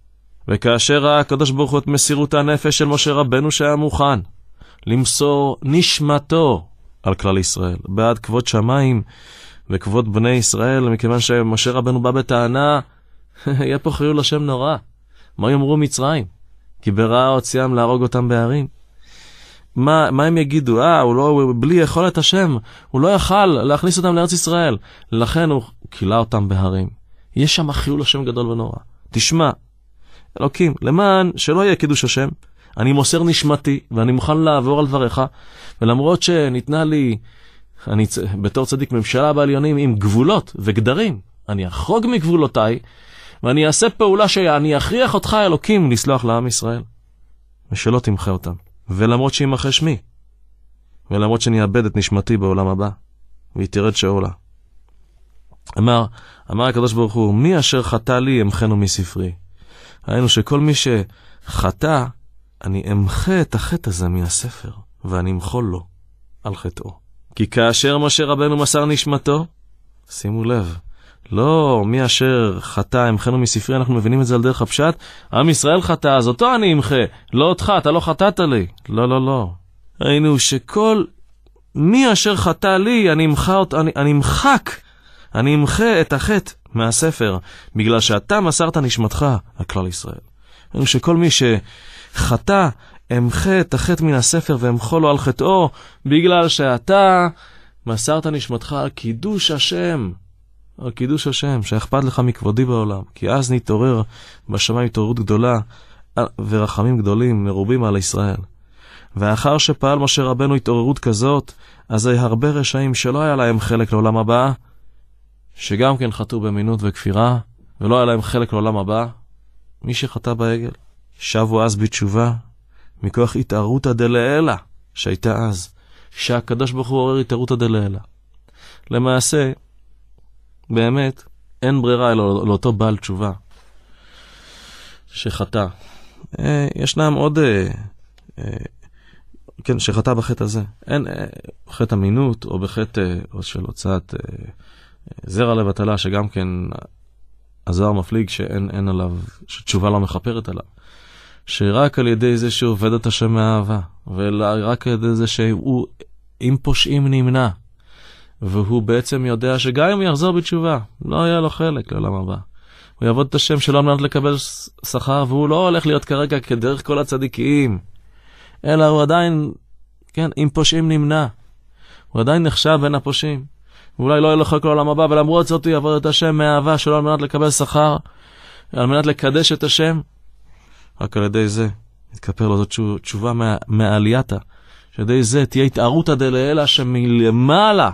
וכאשר ראה הקדוש ברוך הוא את מסירות הנפש של משה רבנו שהיה מוכן למסור נשמתו על כלל ישראל, בעד כבוד שמיים וכבוד בני ישראל, מכיוון שמשה רבנו בא בטענה, יהיה פה חילול השם נורא. מה יאמרו מצרים? כי ברעה הוציאם להרוג אותם בהרים. מה הם יגידו? הוא בלי יכולת השם, הוא לא יכל להכניס אותם לארץ ישראל. לכן הוא קילה אותם בהרים. יש שם חילול השם גדול ונורא. תשמע, אלוקים, למען שלא יהיה קידוש השם, אני מוסר נשמתי, ואני מוכן לעבור על דבריך, ולמרות שניתנה לי, אני בתור צדיק ממשלה בעליונים עם גבולות וגדרים, אני אחרוג מגבולותיי, ואני אעשה פעולה שאני אכריח אותך, אלוקים, לסלוח לעם ישראל, ושלא תמחה אותם. ולמרות שימחה שמי, ולמרות שאני אאבד את נשמתי בעולם הבא, והיא תרד שאולה. אמר הקדוש ברוך הוא, מי אשר חטא לי אמחנו מספרי. היינו שכל מי שחטא, אני אמחה את החטא הזה מהספר, ואני אמחול לו על חטאו. כי כאשר משה רבנו מסר נשמתו, שימו לב, לא מי אשר חטא אמחנו מספרי, אנחנו מבינים את זה על דרך הפשט, עם ישראל חטא, אז אותו אני אמחה, לא אותך, אתה לא חטאת לי. לא. היינו שכל מי אשר חטא לי, אני אמחה את החטא מהספר, בגלל שאתה מסרת נשמתך על כלל ישראל. היינו שכל מי שחטא, אמחה את החטא מן הספר ואמחול לו על חטאו, בגלל שאתה מסרת נשמתך על קידוש השם. על קידוש השם, שאכפת לך מכבודי בעולם. כי אז נתעורר בשמיים התעוררות גדולה ורחמים גדולים מרובים על ישראל. ואחר שפעל משה רבנו התעוררות כזאת, אז הרבה רשעים שלא היה להם חלק לעולם הבא, שגם כן חטאו במינות וכפירה, ולא היה להם חלק לעולם הבא, מי שחטא בעגל, שבו אז בתשובה, מכוח התערותא דלעילא שהייתה אז, שהקדוש ברוך הוא עורר התערותא דלעילא. למעשה, באמת, אין ברירה אלא לאותו בעל תשובה שחטא. ישנם עוד, כן, שחטא בחטא הזה. אין חטא המינות, או בחטא או של הוצאת זרע לבטלה, שגם כן הזוהר מפליג שאין עליו, שתשובה לא מחפרת עליו. שרק על ידי זה שהוא עובד את השם מהאהבה, ורק על ידי זה שהוא עם פושעים נמנע, והוא בעצם יודע שגם אם יחזור בתשובה, לא היה לו חלק לעולם הבא. הוא יעבוד את השם שלו על מנת לקבל שכר, והוא לא הולך להיות כרגע כדרך כל הצדיקים, אלא הוא עדיין, כן, עם פושעים נמנע. הוא עדיין נחשב בין הפושעים. ואולי לא יהיה לו חלק לעולם הבא, ולמרות זאת הוא יעבוד את השם מהאהבה שלו על מנת לקבל שכר, על מנת לקדש את השם. רק על ידי זה יתכפר לו זאת תשובה מעלייתא. שעל ידי זה תהיה התערותא דלעילא שמלמעלה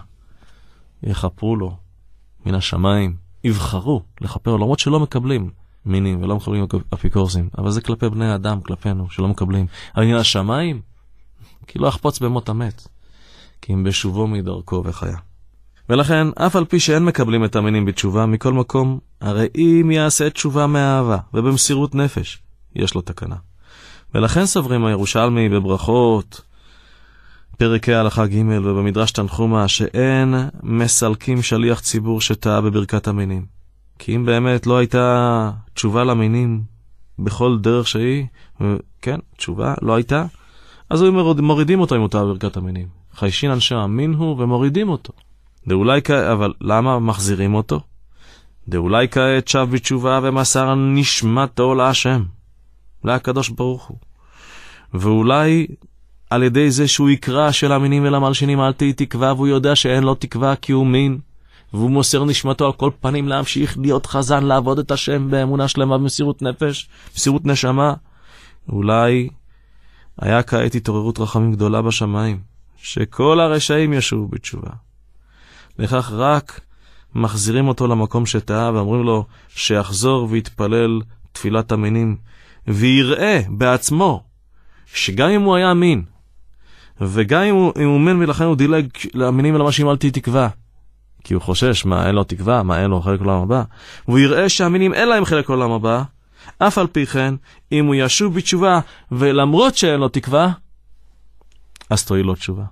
יחפרו לו מן השמיים, יבחרו לחפר, למרות שלא מקבלים מינים ולא מקבלים אפיקורסים, אבל זה כלפי בני האדם, כלפינו, שלא מקבלים. אבל מן השמיים, כי לא יחפוץ במות המת, כי אם בשובו מדרכו וחיה. ולכן, אף על פי שאין מקבלים את המינים בתשובה, מכל מקום, הרי אם יעשה תשובה מאהבה ובמסירות נפש, יש לו תקנה. ולכן סברים הירושלמי בברכות, פרקי הלכה ג' ובמדרש תנחומה, שאין מסלקים שליח ציבור שטעה בברכת המינים. כי אם באמת לא הייתה תשובה למינים בכל דרך שהיא, כן, תשובה לא הייתה, אז היו מורידים אותו עם אותה בברכת המינים. חיישין אנשי המין הוא ומורידים אותו. אבל למה מחזירים אותו? דאולי כעת שב בתשובה ומסר נשמתו להשם, להקדוש ברוך הוא. ואולי על ידי זה שהוא יקרא של המינים ולמלשינים אל תהי תקווה, והוא יודע שאין לו תקווה כי הוא מין, והוא מוסר נשמתו על כל פנים להמשיך להיות חזן, לעבוד את השם באמונה שלמה במסירות נפש, מסירות נשמה. אולי היה כעת התעוררות רחמים גדולה בשמיים, שכל הרשעים ישובו בתשובה. לכך רק מחזירים אותו למקום שטעה, ואומרים לו שיחזור ויתפלל תפילת המינים, ויראה בעצמו שגם אם הוא היה מין, וגם אם הוא מין ולכן הוא דילג למינים ולמלשינים אל תהי תקווה, כי הוא חושש מה אין לו תקווה, מה אין לו חלק לעולם הבא, והוא יראה שהמינים אין להם חלק לעולם הבא, אף על פי כן, אם הוא ישוב בתשובה ולמרות שאין לו תקווה, אז תועיל לו תשובה.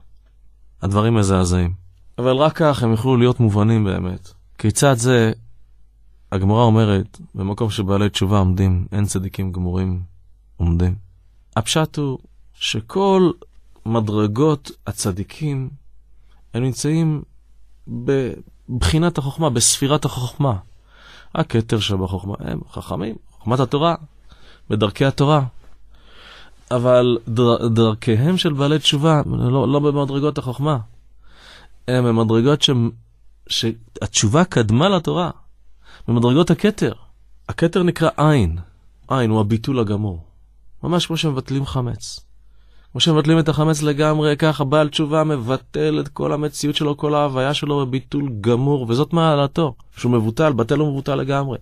הדברים מזעזעים, אבל רק כך הם יוכלו להיות מובנים באמת. כיצד זה הגמרא אומרת, במקום שבעלי תשובה עומדים, אין צדיקים גמורים עומדים. הפשט הוא שכל מדרגות הצדיקים, הם נמצאים בבחינת החוכמה, בספירת החוכמה. הכתר שבחוכמה, הם חכמים, חוכמת התורה, בדרכי התורה. אבל דרכיהם של בעלי תשובה, לא במדרגות החוכמה. הם במדרגות שהתשובה קדמה לתורה. במדרגות הכתר. הכתר נקרא עין. עין הוא הביטול הגמור. ממש כמו שמבטלים חמץ. כמו שמבטלים את החמץ לגמרי, ככה בעל תשובה מבטל את כל המציאות שלו, כל ההוויה שלו בביטול גמור, וזאת מעלתו, שהוא מבוטל, בטל ומבוטל לגמרי.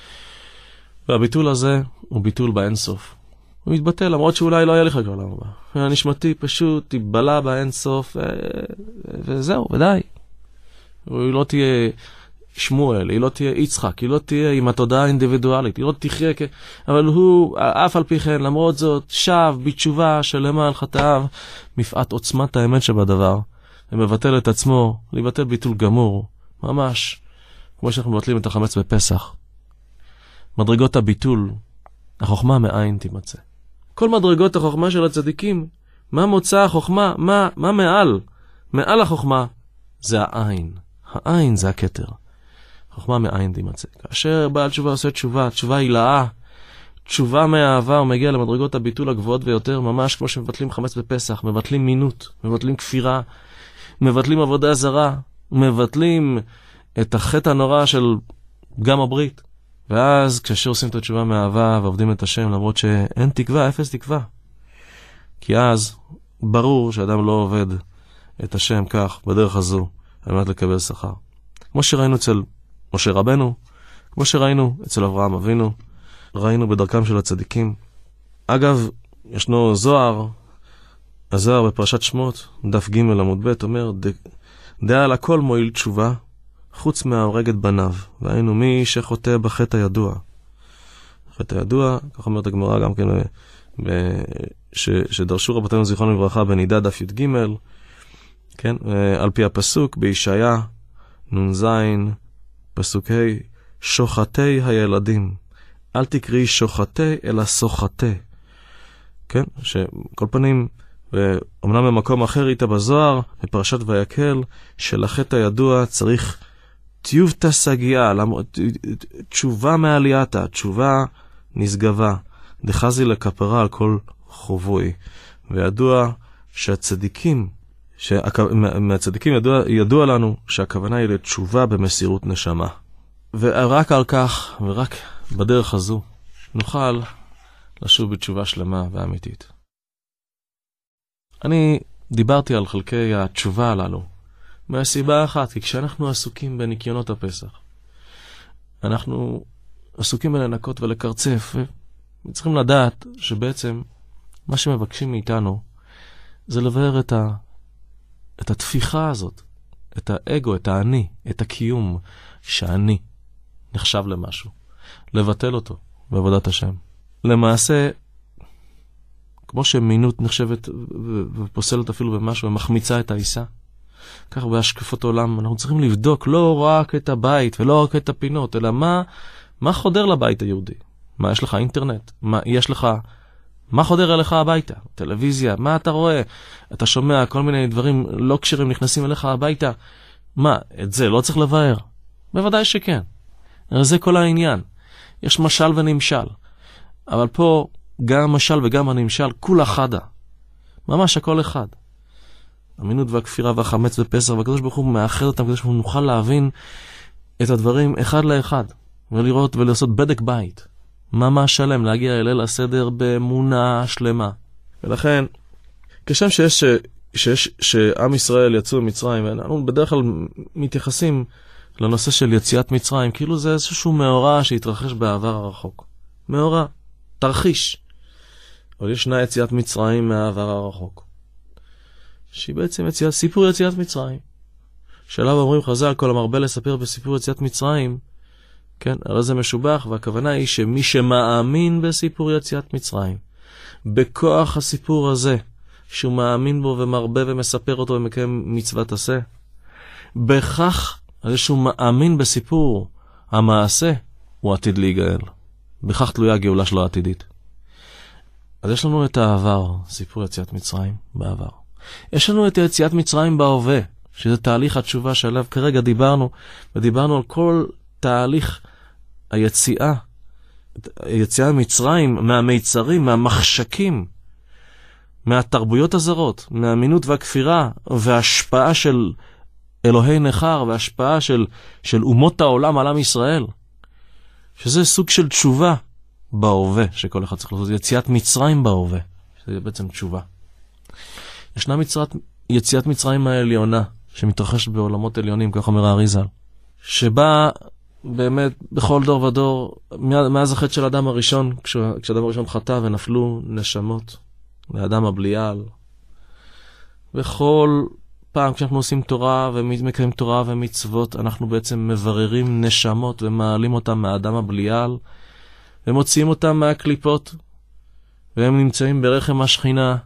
והביטול הזה הוא ביטול באינסוף. הוא מתבטל, למרות שאולי לא היה לך כבר למה. הנשמתי פשוט תיבלה באינסוף, וזהו, ודי. היא לא תהיה שמואל, היא לא תהיה יצחק, היא לא תהיה עם התודעה האינדיבידואלית, היא לא תחיה אבל הוא, אף על פי כן, למרות זאת, שב בתשובה שלמה על חטאיו, מפאת עוצמת האמת שבדבר, ומבטל את עצמו, לבטל ביטול גמור, ממש, כמו שאנחנו מבטלים את החמץ בפסח. מדרגות הביטול, החוכמה מאין תימצא. כל מדרגות החוכמה של הצדיקים, מה מוצא החוכמה? מה מעל? מעל החוכמה זה העין. העין זה הכתר. חוכמה מאין תימצא. כאשר בעל תשובה עושה תשובה, תשובה הילאה, תשובה מהאהבה, הוא מגיע למדרגות הביטול הגבוהות ויותר, ממש כמו שמבטלים חמץ בפסח, מבטלים מינות, מבטלים כפירה, מבטלים עבודה זרה, מבטלים את החטא הנורא של גם הברית. ואז כאשר עושים את התשובה מהאהבה ועובדים את השם, למרות שאין תקווה, אפס תקווה. כי אז ברור שאדם לא עובד את השם כך, בדרך הזו, על מנת לקבל שכר. כמו שראינו אצל משה רבנו, כמו שראינו אצל אברהם אבינו, ראינו בדרכם של הצדיקים. אגב, ישנו זוהר, הזוהר בפרשת שמות, דף ג' עמוד ב', אומר, דעה על הכל מועיל תשובה, חוץ מההורג את בניו, והיינו מי שחוטא בחטא הידוע. חטא הידוע, כך אומרת הגמרא גם כן, שדרשו רבותינו זיכרון לברכה בנידה דף י"ג, כן, על פי הפסוק בישעיה נ"ז פסוק ה', שוחטי הילדים. אל תקראי שוחטי אלא סוחטי. כן, שכל פנים, ואומנם במקום אחר איתה בזוהר, בפרשת ויקל, שלחטא הידוע צריך טיובתא סגיעה, תשובה מעלייתה, תשובה נשגבה, דחזי לכפרה על כל חובוי. וידוע שהצדיקים, מהצדיקים ידוע לנו שהכוונה היא לתשובה במסירות נשמה. ורק על כך, ורק בדרך הזו, נוכל לשוב בתשובה שלמה ואמיתית. אני דיברתי על חלקי התשובה הללו, מהסיבה אחת, כי כשאנחנו עסוקים בניקיונות הפסח, אנחנו עסוקים בלנקות ולקרצף, וצריכים לדעת שבעצם מה שמבקשים מאיתנו זה לבאר את התפיחה הזאת, את האגו, את האני, את הקיום שאני נחשב למשהו. לבטל אותו בעבודת השם. למעשה, כמו שמינות נחשבת ופוסלת אפילו במשהו ומחמיצה את העיסה, כך בהשקפות עולם אנחנו צריכים לבדוק לא רק את הבית ולא רק את הפינות, אלא מה חודר לבית היהודי. מה, יש לך אינטרנט? מה חודר אליך הביתה? טלוויזיה? מה אתה רואה? אתה שומע כל מיני דברים לא קשרים נכנסים אליך הביתה? מה, את זה לא צריך לבאר? בוודאי שכן. זה כל העניין. יש משל ונמשל. אבל פה גם המשל וגם הנמשל כולה חדה. ממש הכל אחד. המינות והכפירה והחמץ בפסח, והקדוש ברוך הוא מאחד אותם כדי שנוכל להבין את הדברים אחד לאחד, ולראות ולעשות בדק בית. ממש שלם, להגיע אל ליל הסדר באמונה שלמה. ולכן, כשם שעם ישראל יצאו ממצרים, ואנחנו בדרך כלל מתייחסים לנושא של יציאת מצרים, כאילו זה איזשהו מאורע שהתרחש בעבר הרחוק. מאורע, תרחיש. אבל ישנה יציאת מצרים מהעבר הרחוק. שהיא בעצם סיפור יציאת מצרים. שעליו אומרים חז"ל, כל המרבה לספר בסיפור יציאת מצרים, כן, הרי זה משובח, והכוונה היא שמי שמאמין בסיפור יציאת מצרים, בכוח הסיפור הזה, שהוא מאמין בו ומרבה ומספר אותו ומקיים מצוות עשה, בכך, על זה שהוא מאמין בסיפור המעשה, הוא עתיד להיגאל. בכך תלויה הגאולה שלו העתידית. אז יש לנו את העבר, סיפור יציאת מצרים בעבר. יש לנו את יציאת מצרים בהווה, שזה תהליך התשובה שעליו כרגע דיברנו, ודיברנו על כל תהליך היציאה מצרים, מהמיצרים, מהמחשקים, מהתרבויות הזרות, מהאמינות והכפירה, וההשפעה של אלוהי נחר, וההשפעה של אומות העולם על עם ישראל, שזה סוג של תשובה בהווה, שכל אחד צריך לעשות, יציאת מצרים בהווה, שזה בעצם תשובה. ישנה יציאת מצרים העליונה, שמתרחשת בעולמות עליונים, כך אומר האריזל, שבה באמת בכל דור ודור, מאז החטא של האדם הראשון, כשאדם הראשון חטא ונפלו נשמות לאדם הבליעל, בכל פעם כשאנחנו עושים תורה ומקיים תורה ומצוות, אנחנו בעצם מבררים נשמות ומעלים אותם מהאדם הבליעל, ומוציאים אותם מהקליפות, והם נמצאים ברחם השכינה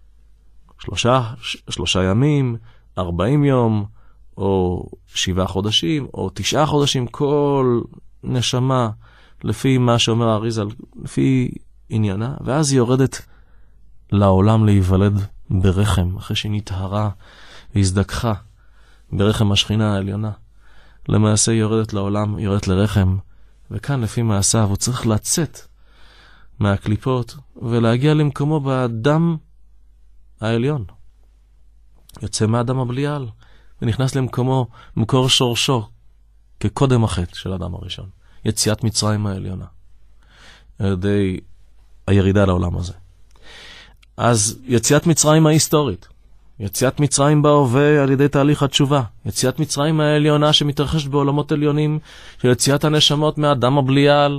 3 ימים, 40 יום, או 7 חודשים, או 9 חודשים, כל נשמה, לפי מה שאומר האריזל, לפי עניינה, ואז היא יורדת לעולם להיוולד ברחם, אחרי שהיא נטהרה והזדכחה ברחם השכינה העליונה. למעשה היא יורדת לעולם, היא יורדת לרחם, וכאן לפי מעשיו הוא צריך לצאת מהקליפות ולהגיע למקומו באדם העליון. יוצא מהאדם הבליעל ונכנס למקומו, מקור שורשו, כקודם החטא של האדם הראשון. יציאת מצרים העליונה. על ידי הירידה לעולם הזה. אז יציאת מצרים ההיסטורית. יציאת מצרים בהווה על ידי תהליך התשובה. יציאת מצרים העליונה שמתרחשת בעולמות עליונים, של יציאת הנשמות מהאדם הבליעל,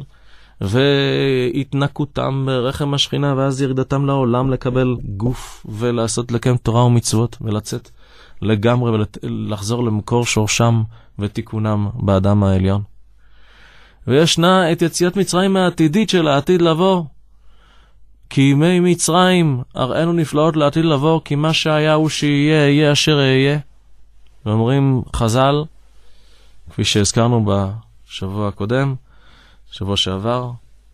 והתנקותם ברחם השכינה, ואז ירידתם לעולם לקבל גוף, לקיים תורה ומצוות, ולצאת לגמרי, ולחזור למקור שורשם ותיקונם באדם העליון. וישנה את יציאת מצרים העתידית של העתיד לבוא. כי ימי מצרים הראינו נפלאות לעתיד לבוא, כי מה שהיה הוא שיהיה, יהיה אשר יהיה. ואומרים חז"ל, כפי שהזכרנו בשבוע הקודם, שבוע שעבר,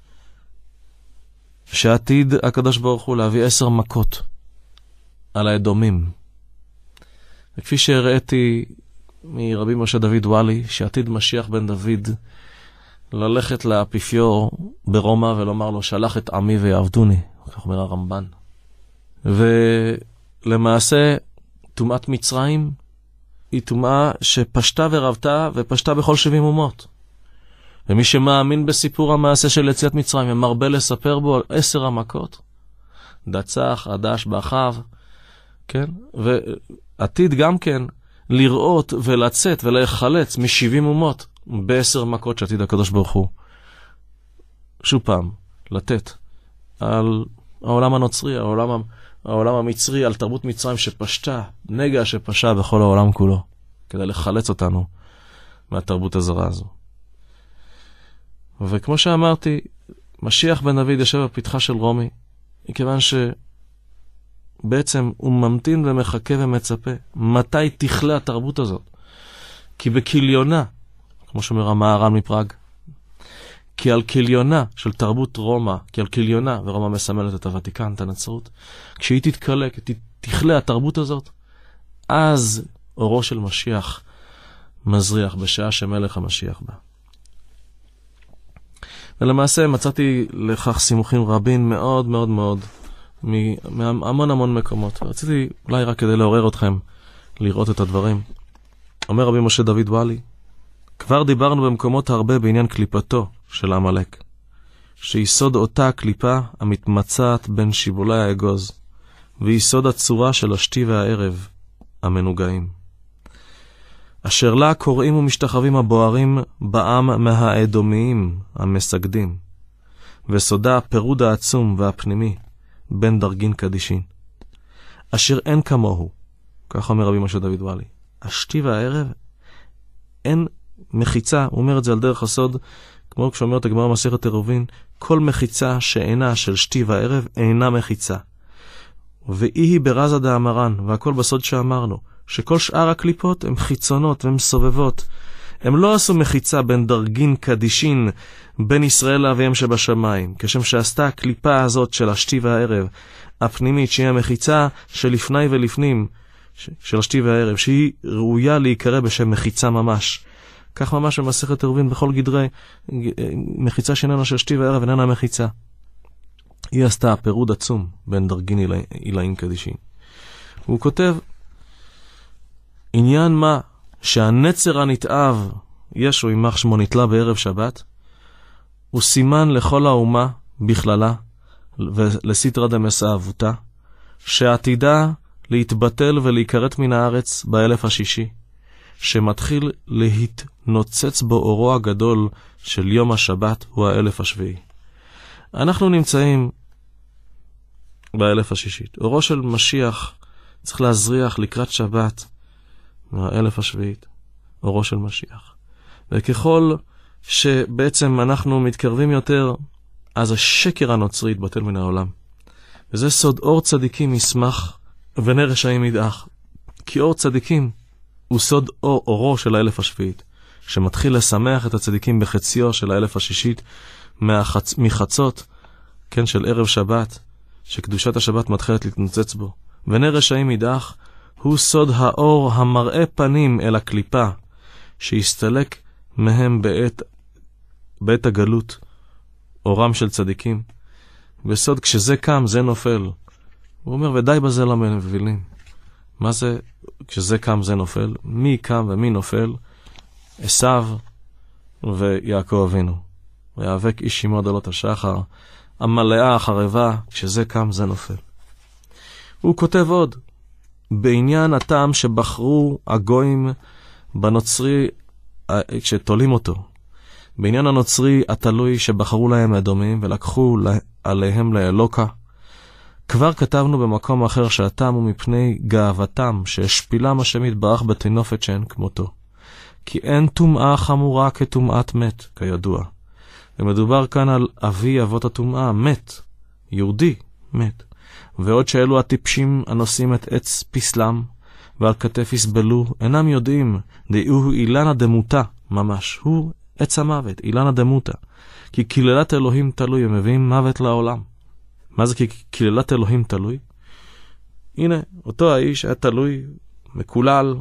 שעתיד הקדוש ברוך הוא להביא 10 מכות על האדומים. וכפי שהראיתי מרבי משה דוד וואלי, שעתיד משיח בן דוד ללכת לאפיפיור ברומא ולומר לו, שלח את עמי ויעבדוני, כך אומר הרמב"ן. ולמעשה, טומאת מצרים היא טומאה שפשטה ורבתה ופשטה בכל 70 אומות. ומי שמאמין בסיפור המעשה של יציאת מצרים ומרבה לספר בו על 10 המכות, דצח, עדש, באחיו, כן? ועתיד גם כן לראות ולצאת ולהיחלץ מ70 אומות ב10 מכות שעתיד הקדוש ברוך הוא. שוב פעם, לתת על העולם הנוצרי, העולם המצרי, על תרבות מצרים שפשטה, נגע שפשע בכל העולם כולו, כדי לחלץ אותנו מהתרבות הזרה הזו. וכמו שאמרתי, משיח בן דוד יושב בפתחה של רומי, מכיוון שבעצם הוא ממתין ומחכה ומצפה, מתי תכלה התרבות הזאת? כי בכליונה, כמו שאומר המהר"ל מפראג, כי על כליונה של תרבות רומא, כי על כליונה, ורומא מסמלת את הוותיקן, את הנצרות, כשהיא תתכלה, תכלה התרבות הזאת, אז אורו של משיח מזריח בשעה שמלך המשיח בא. ולמעשה מצאתי לכך סימוכים רבים מאוד מאוד מאוד, מהמון המון מקומות. רציתי אולי רק כדי לעורר אתכם לראות את הדברים. אומר רבי משה דוד וואלי, כבר דיברנו במקומות הרבה בעניין קליפתו של עמלק, שיסוד אותה הקליפה המתמצאת בין שיבולי האגוז, ויסוד הצורה של השתי והערב המנוגעים. אשר לה קוראים ומשתחווים הבוערים בעם מהאדומיים המסגדים, וסודה הפירוד העצום והפנימי בין דרגין קדישין, אשר אין כמוהו, כך אומר רבי משה דוד וואלי. השתי והערב אין מחיצה, הוא אומר את זה על דרך הסוד, כמו כשאומרת הגמרא מסכת עירובין, כל מחיצה שאינה של שתי והערב אינה מחיצה. והיא ברזה דאמרן, והכל בסוד שאמרנו, שכל שאר הקליפות הן חיצונות והן סובבות הם לא עשו מחיצה בין דרגין קדישין בין ישראל לאביהם שבשמיים, כשם שעשתה הקליפה הזאת של השתי והערב, הפנימית, שהיא המחיצה שלפני ולפנים של השתי והערב, שהיא ראויה להיקרא בשם מחיצה ממש. כך ממש במסכת עירובין בכל גדרי, מחיצה שאיננה של שתי והערב איננה מחיצה. היא עשתה פירוד עצום בין דרגין עילאים קדישין. הוא כותב, עניין מה שהנצר הנתאב, ישו יימח שמו, נתלה בערב שבת, הוא סימן לכל האומה בכללה, ולסתרא דמסאבותא, שעתידה להתבטל ולהיקראת מן הארץ באלף השישי, שמתחיל להתנוצץ בו אורו הגדול של יום השבת, הוא האלף השביעי. אנחנו נמצאים באלף השישית. אורו של משיח צריך להזריח לקראת שבת מהאלף השביעית, אורו של משיח. וככל שבעצם אנחנו מתקרבים יותר, אז השקר הנוצרי יתבטל מן העולם. וזה סוד אור צדיקים ישמח ונר רשעים ידעך. כי אור צדיקים הוא סוד אורו של האלף השביעית, שמתחיל לשמח את הצדיקים בחציו של האלף השישית, מחצות, כן, של ערב שבת, שקדושת השבת מתחילת להתנוצץ בו. ונר רשעים ידעך הוא סוד האור המראה פנים אל הקליפה, שיסתלק מהם בעת הגלות, אורם של צדיקים. בסוד כשזה קם זה נופל. הוא אומר, ודי בזה למבינים. מה זה כשזה קם זה נופל? מי קם ומי נופל? עשיו ויעקב אבינו. ויאבק איש עמו עד עלות השחר, המלאה החרבה, כשזה קם זה נופל. הוא כותב עוד, בעניין הטעם שבחרו הגויים בנוצרי, כשתולים אותו, בעניין הנוצרי התלוי שבחרו להם אדומים ולקחו עליהם לאלוקה, כבר כתבנו במקום אחר שהטעם הוא מפני גאוותם, שהשפילם השם יתברך בתינופת שאין כמותו. כי אין טומאה חמורה כטומאת מת, כידוע. ומדובר כאן על אבי אבות הטומאה, מת, יהודי, מת. ועוד שאלו הטיפשים הנושאים את עץ פסלם, ועל כתף יסבלו, אינם יודעים, דהיהו אילנה דמותה, ממש, הוא עץ המוות, אילנה דמותה. כי קללת אלוהים תלוי, הם מביאים מוות לעולם. מה זה כי קללת אלוהים תלוי? הנה, אותו האיש היה תלוי, מקולל,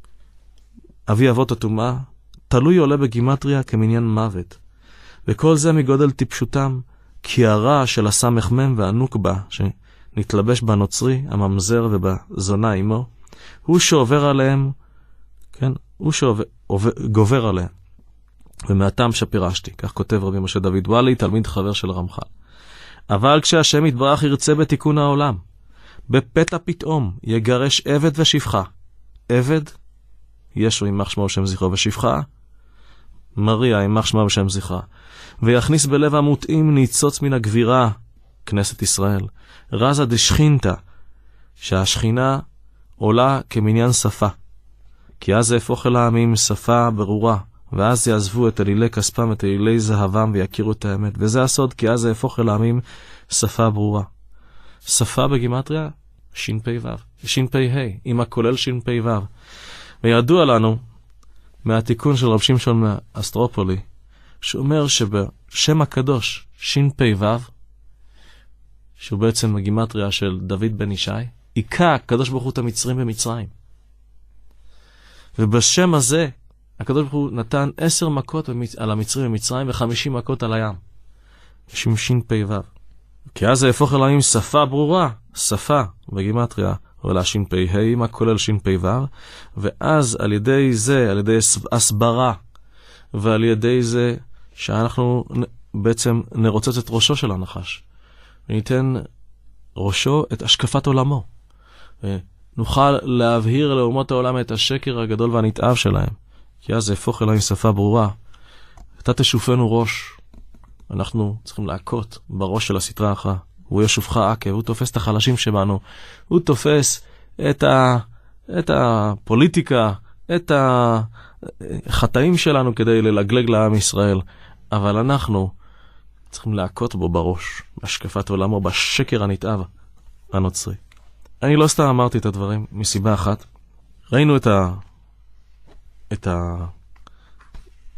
אבי אבות הטומאה, תלוי עולה בגימטריה כמניין מוות. וכל זה מגודל טיפשותם, כי הרע של הסמך מם והנוקבה, שנתלבש בנוצרי, הממזר ובזונה עמו, הוא שעובר עליהם, כן, הוא שגובר עליהם. ומעתם שפירשתי, כך כותב רבי משה דוד וואלי, תלמיד חבר של רמח"ל. אבל כשהשם יתברך ירצה בתיקון העולם, בפתע פתאום יגרש עבד ושפחה. עבד, ישו יימח שמו ושם זכרו, ושפחה, מריה יימח שמה ושם זכרה. ויכניס בלב המוטעים ניצוץ מן הגבירה, כנסת ישראל, רזה דשכינתה, שהשכינה עולה כמניין שפה. כי אז יהפוך אל העמים שפה ברורה, ואז יעזבו את אלילי כספם, את אלילי זהבם, ויכירו את האמת. וזה הסוד, כי אז יהפוך אל העמים שפה ברורה. שפה בגימטריה, ש"פ-ו', ש"פ-ה, עם הכולל ש"פ-ו'. וידוע לנו, מהתיקון של רב שמשון מאסטרופולי, שאומר שבשם הקדוש, ש"פ-ו', שהוא בעצם הגימטריה של דוד בן ישי, עיקה הקדוש ברוך הוא את המצרים במצרים. ובשם הזה, הקדוש ברוך הוא נתן 10 מכות על המצרים במצרים ו50 מכות על הים. בשם ש"פ-ו'. כי אז זה יהפוך אל העמים שפה ברורה, שפה בגימטריה, או לש"פ-ה, עם הכולל ש"פ-ו', ואז על ידי זה, על ידי הסברה, ועל ידי זה שאנחנו בעצם נרוצץ את ראשו של הנחש, וניתן ראשו את השקפת עולמו, ונוכל להבהיר לאומות העולם את השקר הגדול והנתעב שלהם, כי אז זה יהפוך אליהם שפה ברורה. אתה תשופנו ראש, אנחנו צריכים להכות בראש של הסטרה אחרא, הוא ישופך עקב, הוא תופס את החלשים שבנו, הוא תופס את הפוליטיקה, את החטאים שלנו כדי ללגלג לעם ישראל, אבל אנחנו צריכים להכות בו בראש, בהשקפת עולמו, בשקר הנתעב הנוצרי. אני לא סתם אמרתי את הדברים מסיבה אחת. ראינו את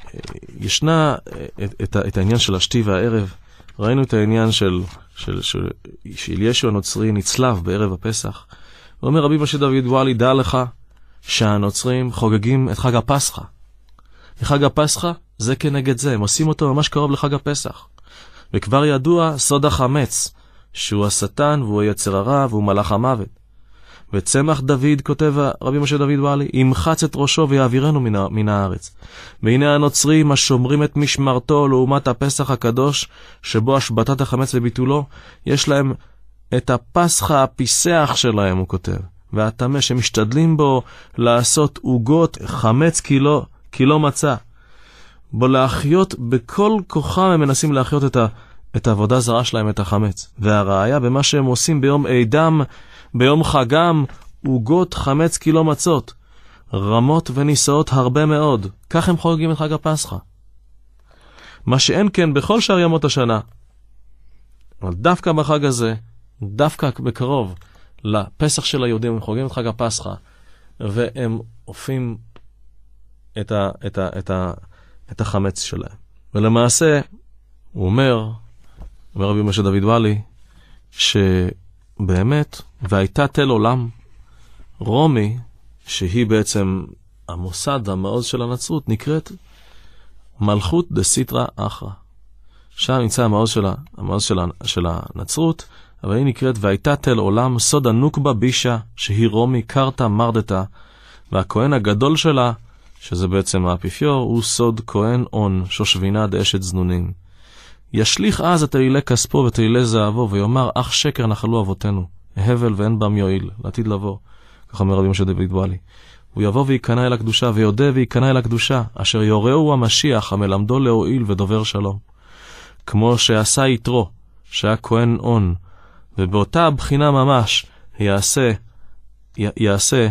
ישנה את העניין של השתי והערב. ראינו את העניין של ישו הנוצרי נצלב בערב הפסח. ואומר רבי משה דוד וואלי, דע לך שהנוצרים חוגגים את חג הפסחה. חג הפסחה זה כנגד זה, הם עושים אותו ממש קרוב לחג הפסח. וכבר ידוע סוד החמץ, שהוא השטן והוא היצר הרע והוא מלאך המוות. וצמח דוד, כותב רבי משה דוד וואלי, ימחץ את ראשו ויעבירנו מן הארץ. והנה הנוצרים השומרים את משמרתו לעומת הפסח הקדוש, שבו השבתת החמץ וביטולו, יש להם את הפסחה הפיסח שלהם, הוא כותב. והתמה שמשתדלים בו לעשות עוגות חמץ קילו מצה. בו להחיות בכל כוחם הם מנסים להחיות את העבודה זרה שלהם, את החמץ. והראיה במה שהם עושים ביום עידם, ביום חגם, עוגות חמץ קילו מצות, רמות וניסאות הרבה מאוד. כך הם חוגגים את חג הפסחה. מה שאין כן בכל שאר ימות השנה. אבל דווקא בחג הזה, דווקא בקרוב לפסח של היהודים, הם חוגגים את חג הפסחה, והם עופים את החמץ שלהם. ולמעשה, הוא אומר רבי משה דוד וואלי, שבאמת, והייתה תל עולם, רומי, שהיא בעצם המוסד, המעוז של הנצרות, נקראת מלכות דסיטרא אחרא. שם נמצא המעוז של הנצרות, אבל היא נקראת והייתה תל עולם, סוד הנוקבה בישה, שהיא רומי, קרתא מרדתא, והכהן הגדול שלה, שזה בעצם האפיפיור, הוא סוד כהן און, שושבינה דאשת זנונים. ישליך אז את תהילי כספו ותהילי זהבו, ויאמר, אך שקר נחלו אבותינו, הבל ואין בם יועיל, לעתיד לבוא. כך אומר רבי משה דוד וואלי. הוא יבוא ויקנה אל הקדושה, ויודה ויקנה אל הקדושה, אשר יורהו המשיח, המלמדו להועיל ודובר שלום. כמו שעשה יתרו, שהיה כהן און, ובאותה הבחינה ממש יעשה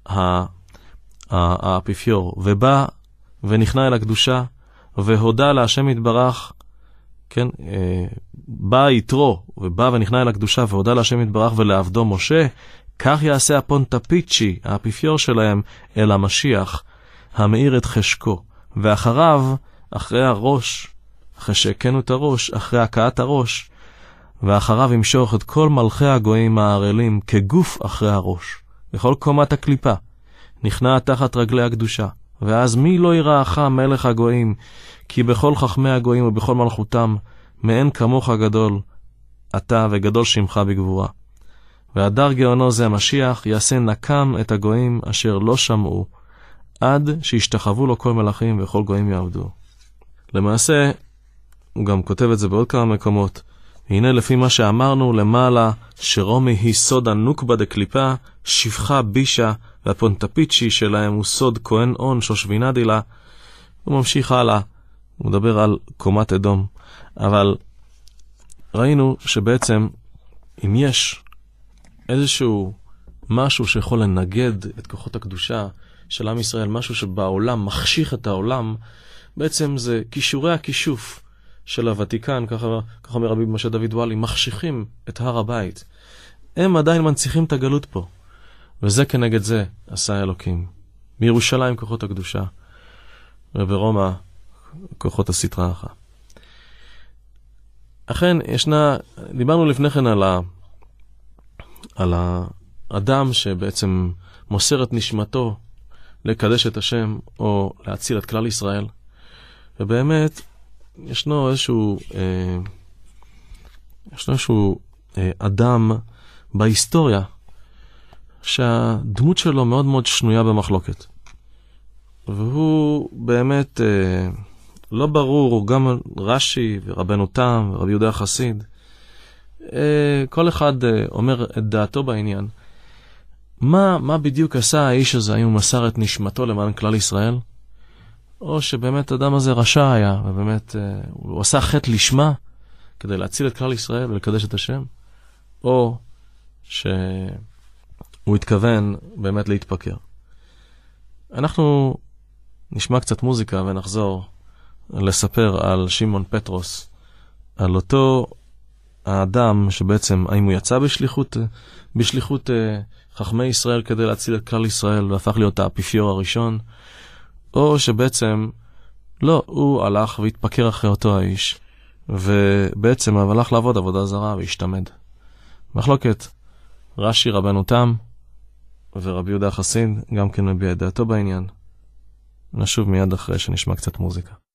האפיפיור, ובא ונכנע אל הקדושה, והודה להשם יתברך, כן, בא יתרו, ובא ונכנע אל הקדושה, והודה להשם יתברך ולעבדו משה, כך יעשה הפונטפיצ'י, האפיפיור שלהם, אל המשיח, המאיר את חשקו, ואחריו, אחרי הראש, אחרי שהקנו את הראש, אחרי הקעת הראש, ואחריו ימשוך את כל מלכי הגויים הערלים כגוף אחרי הראש, וכל קומת הקליפה, נכנע תחת רגלי הקדושה, ואז מי לא יראך מלך הגויים, כי בכל חכמי הגויים ובכל מלכותם, מאין כמוך גדול, אתה וגדול שמך בגבורה. והדר גאונו זה המשיח, יעשה נקם את הגויים אשר לא שמעו, עד שישתחוו לו כל מלכים וכל גויים יעבדו. למעשה, הוא גם כותב את זה בעוד כמה מקומות, הנה לפי מה שאמרנו למעלה, שרומי היא סוד הנוקבה דקליפה, שפחה בישה, והפונטפיצ'י שלהם הוא סוד כהן און שושבינה דילה. הוא ממשיך הלאה, הוא מדבר על קומת אדום. אבל ראינו שבעצם אם יש איזשהו משהו שיכול לנגד את כוחות הקדושה של עם ישראל, משהו שבעולם מחשיך את העולם, בעצם זה קישורי הכישוף של הוותיקן, ככה אומר רבי משה דוד וואלי, מחשיכים את הר הבית. הם עדיין מנציחים את הגלות פה. וזה כנגד זה עשה אלוקים. בירושלים כוחות הקדושה, וברומא כוחות הסטרא אחרא. אכן, דיברנו לפני כן על האדם שבעצם מוסר את נשמתו לקדש את השם, או להציל את כלל ישראל. ובאמת, ישנו איזשהו אדם בהיסטוריה, שהדמות שלו מאוד מאוד שנויה במחלוקת. והוא באמת לא ברור, גם רש"י ורבנו תם ורבי יהודה החסיד, כל אחד אומר את דעתו בעניין. מה בדיוק עשה האיש הזה? האם הוא מסר את נשמתו למען כלל ישראל? או שבאמת האדם הזה רשע היה, ובאמת הוא עשה חטא לשמה כדי להציל את כלל ישראל ולקדש את השם? או שהוא התכוון באמת להתפקר. אנחנו נשמע קצת מוזיקה ונחזור לספר על שמעון פטרוס, על אותו האדם שבעצם, האם הוא יצא בשליחות חכמי ישראל כדי להציל את כלל ישראל והפך להיות האפיפיור הראשון, או שבעצם לא, הוא הלך והתפקר אחרי אותו האיש, ובעצם הלך לעבוד עבודה זרה והשתמד. מחלוקת, רש"י רבנו תם ורבי יהודה החסיד גם כן מביע את דעתו בעניין. נשוב מיד אחרי שנשמע קצת מוזיקה.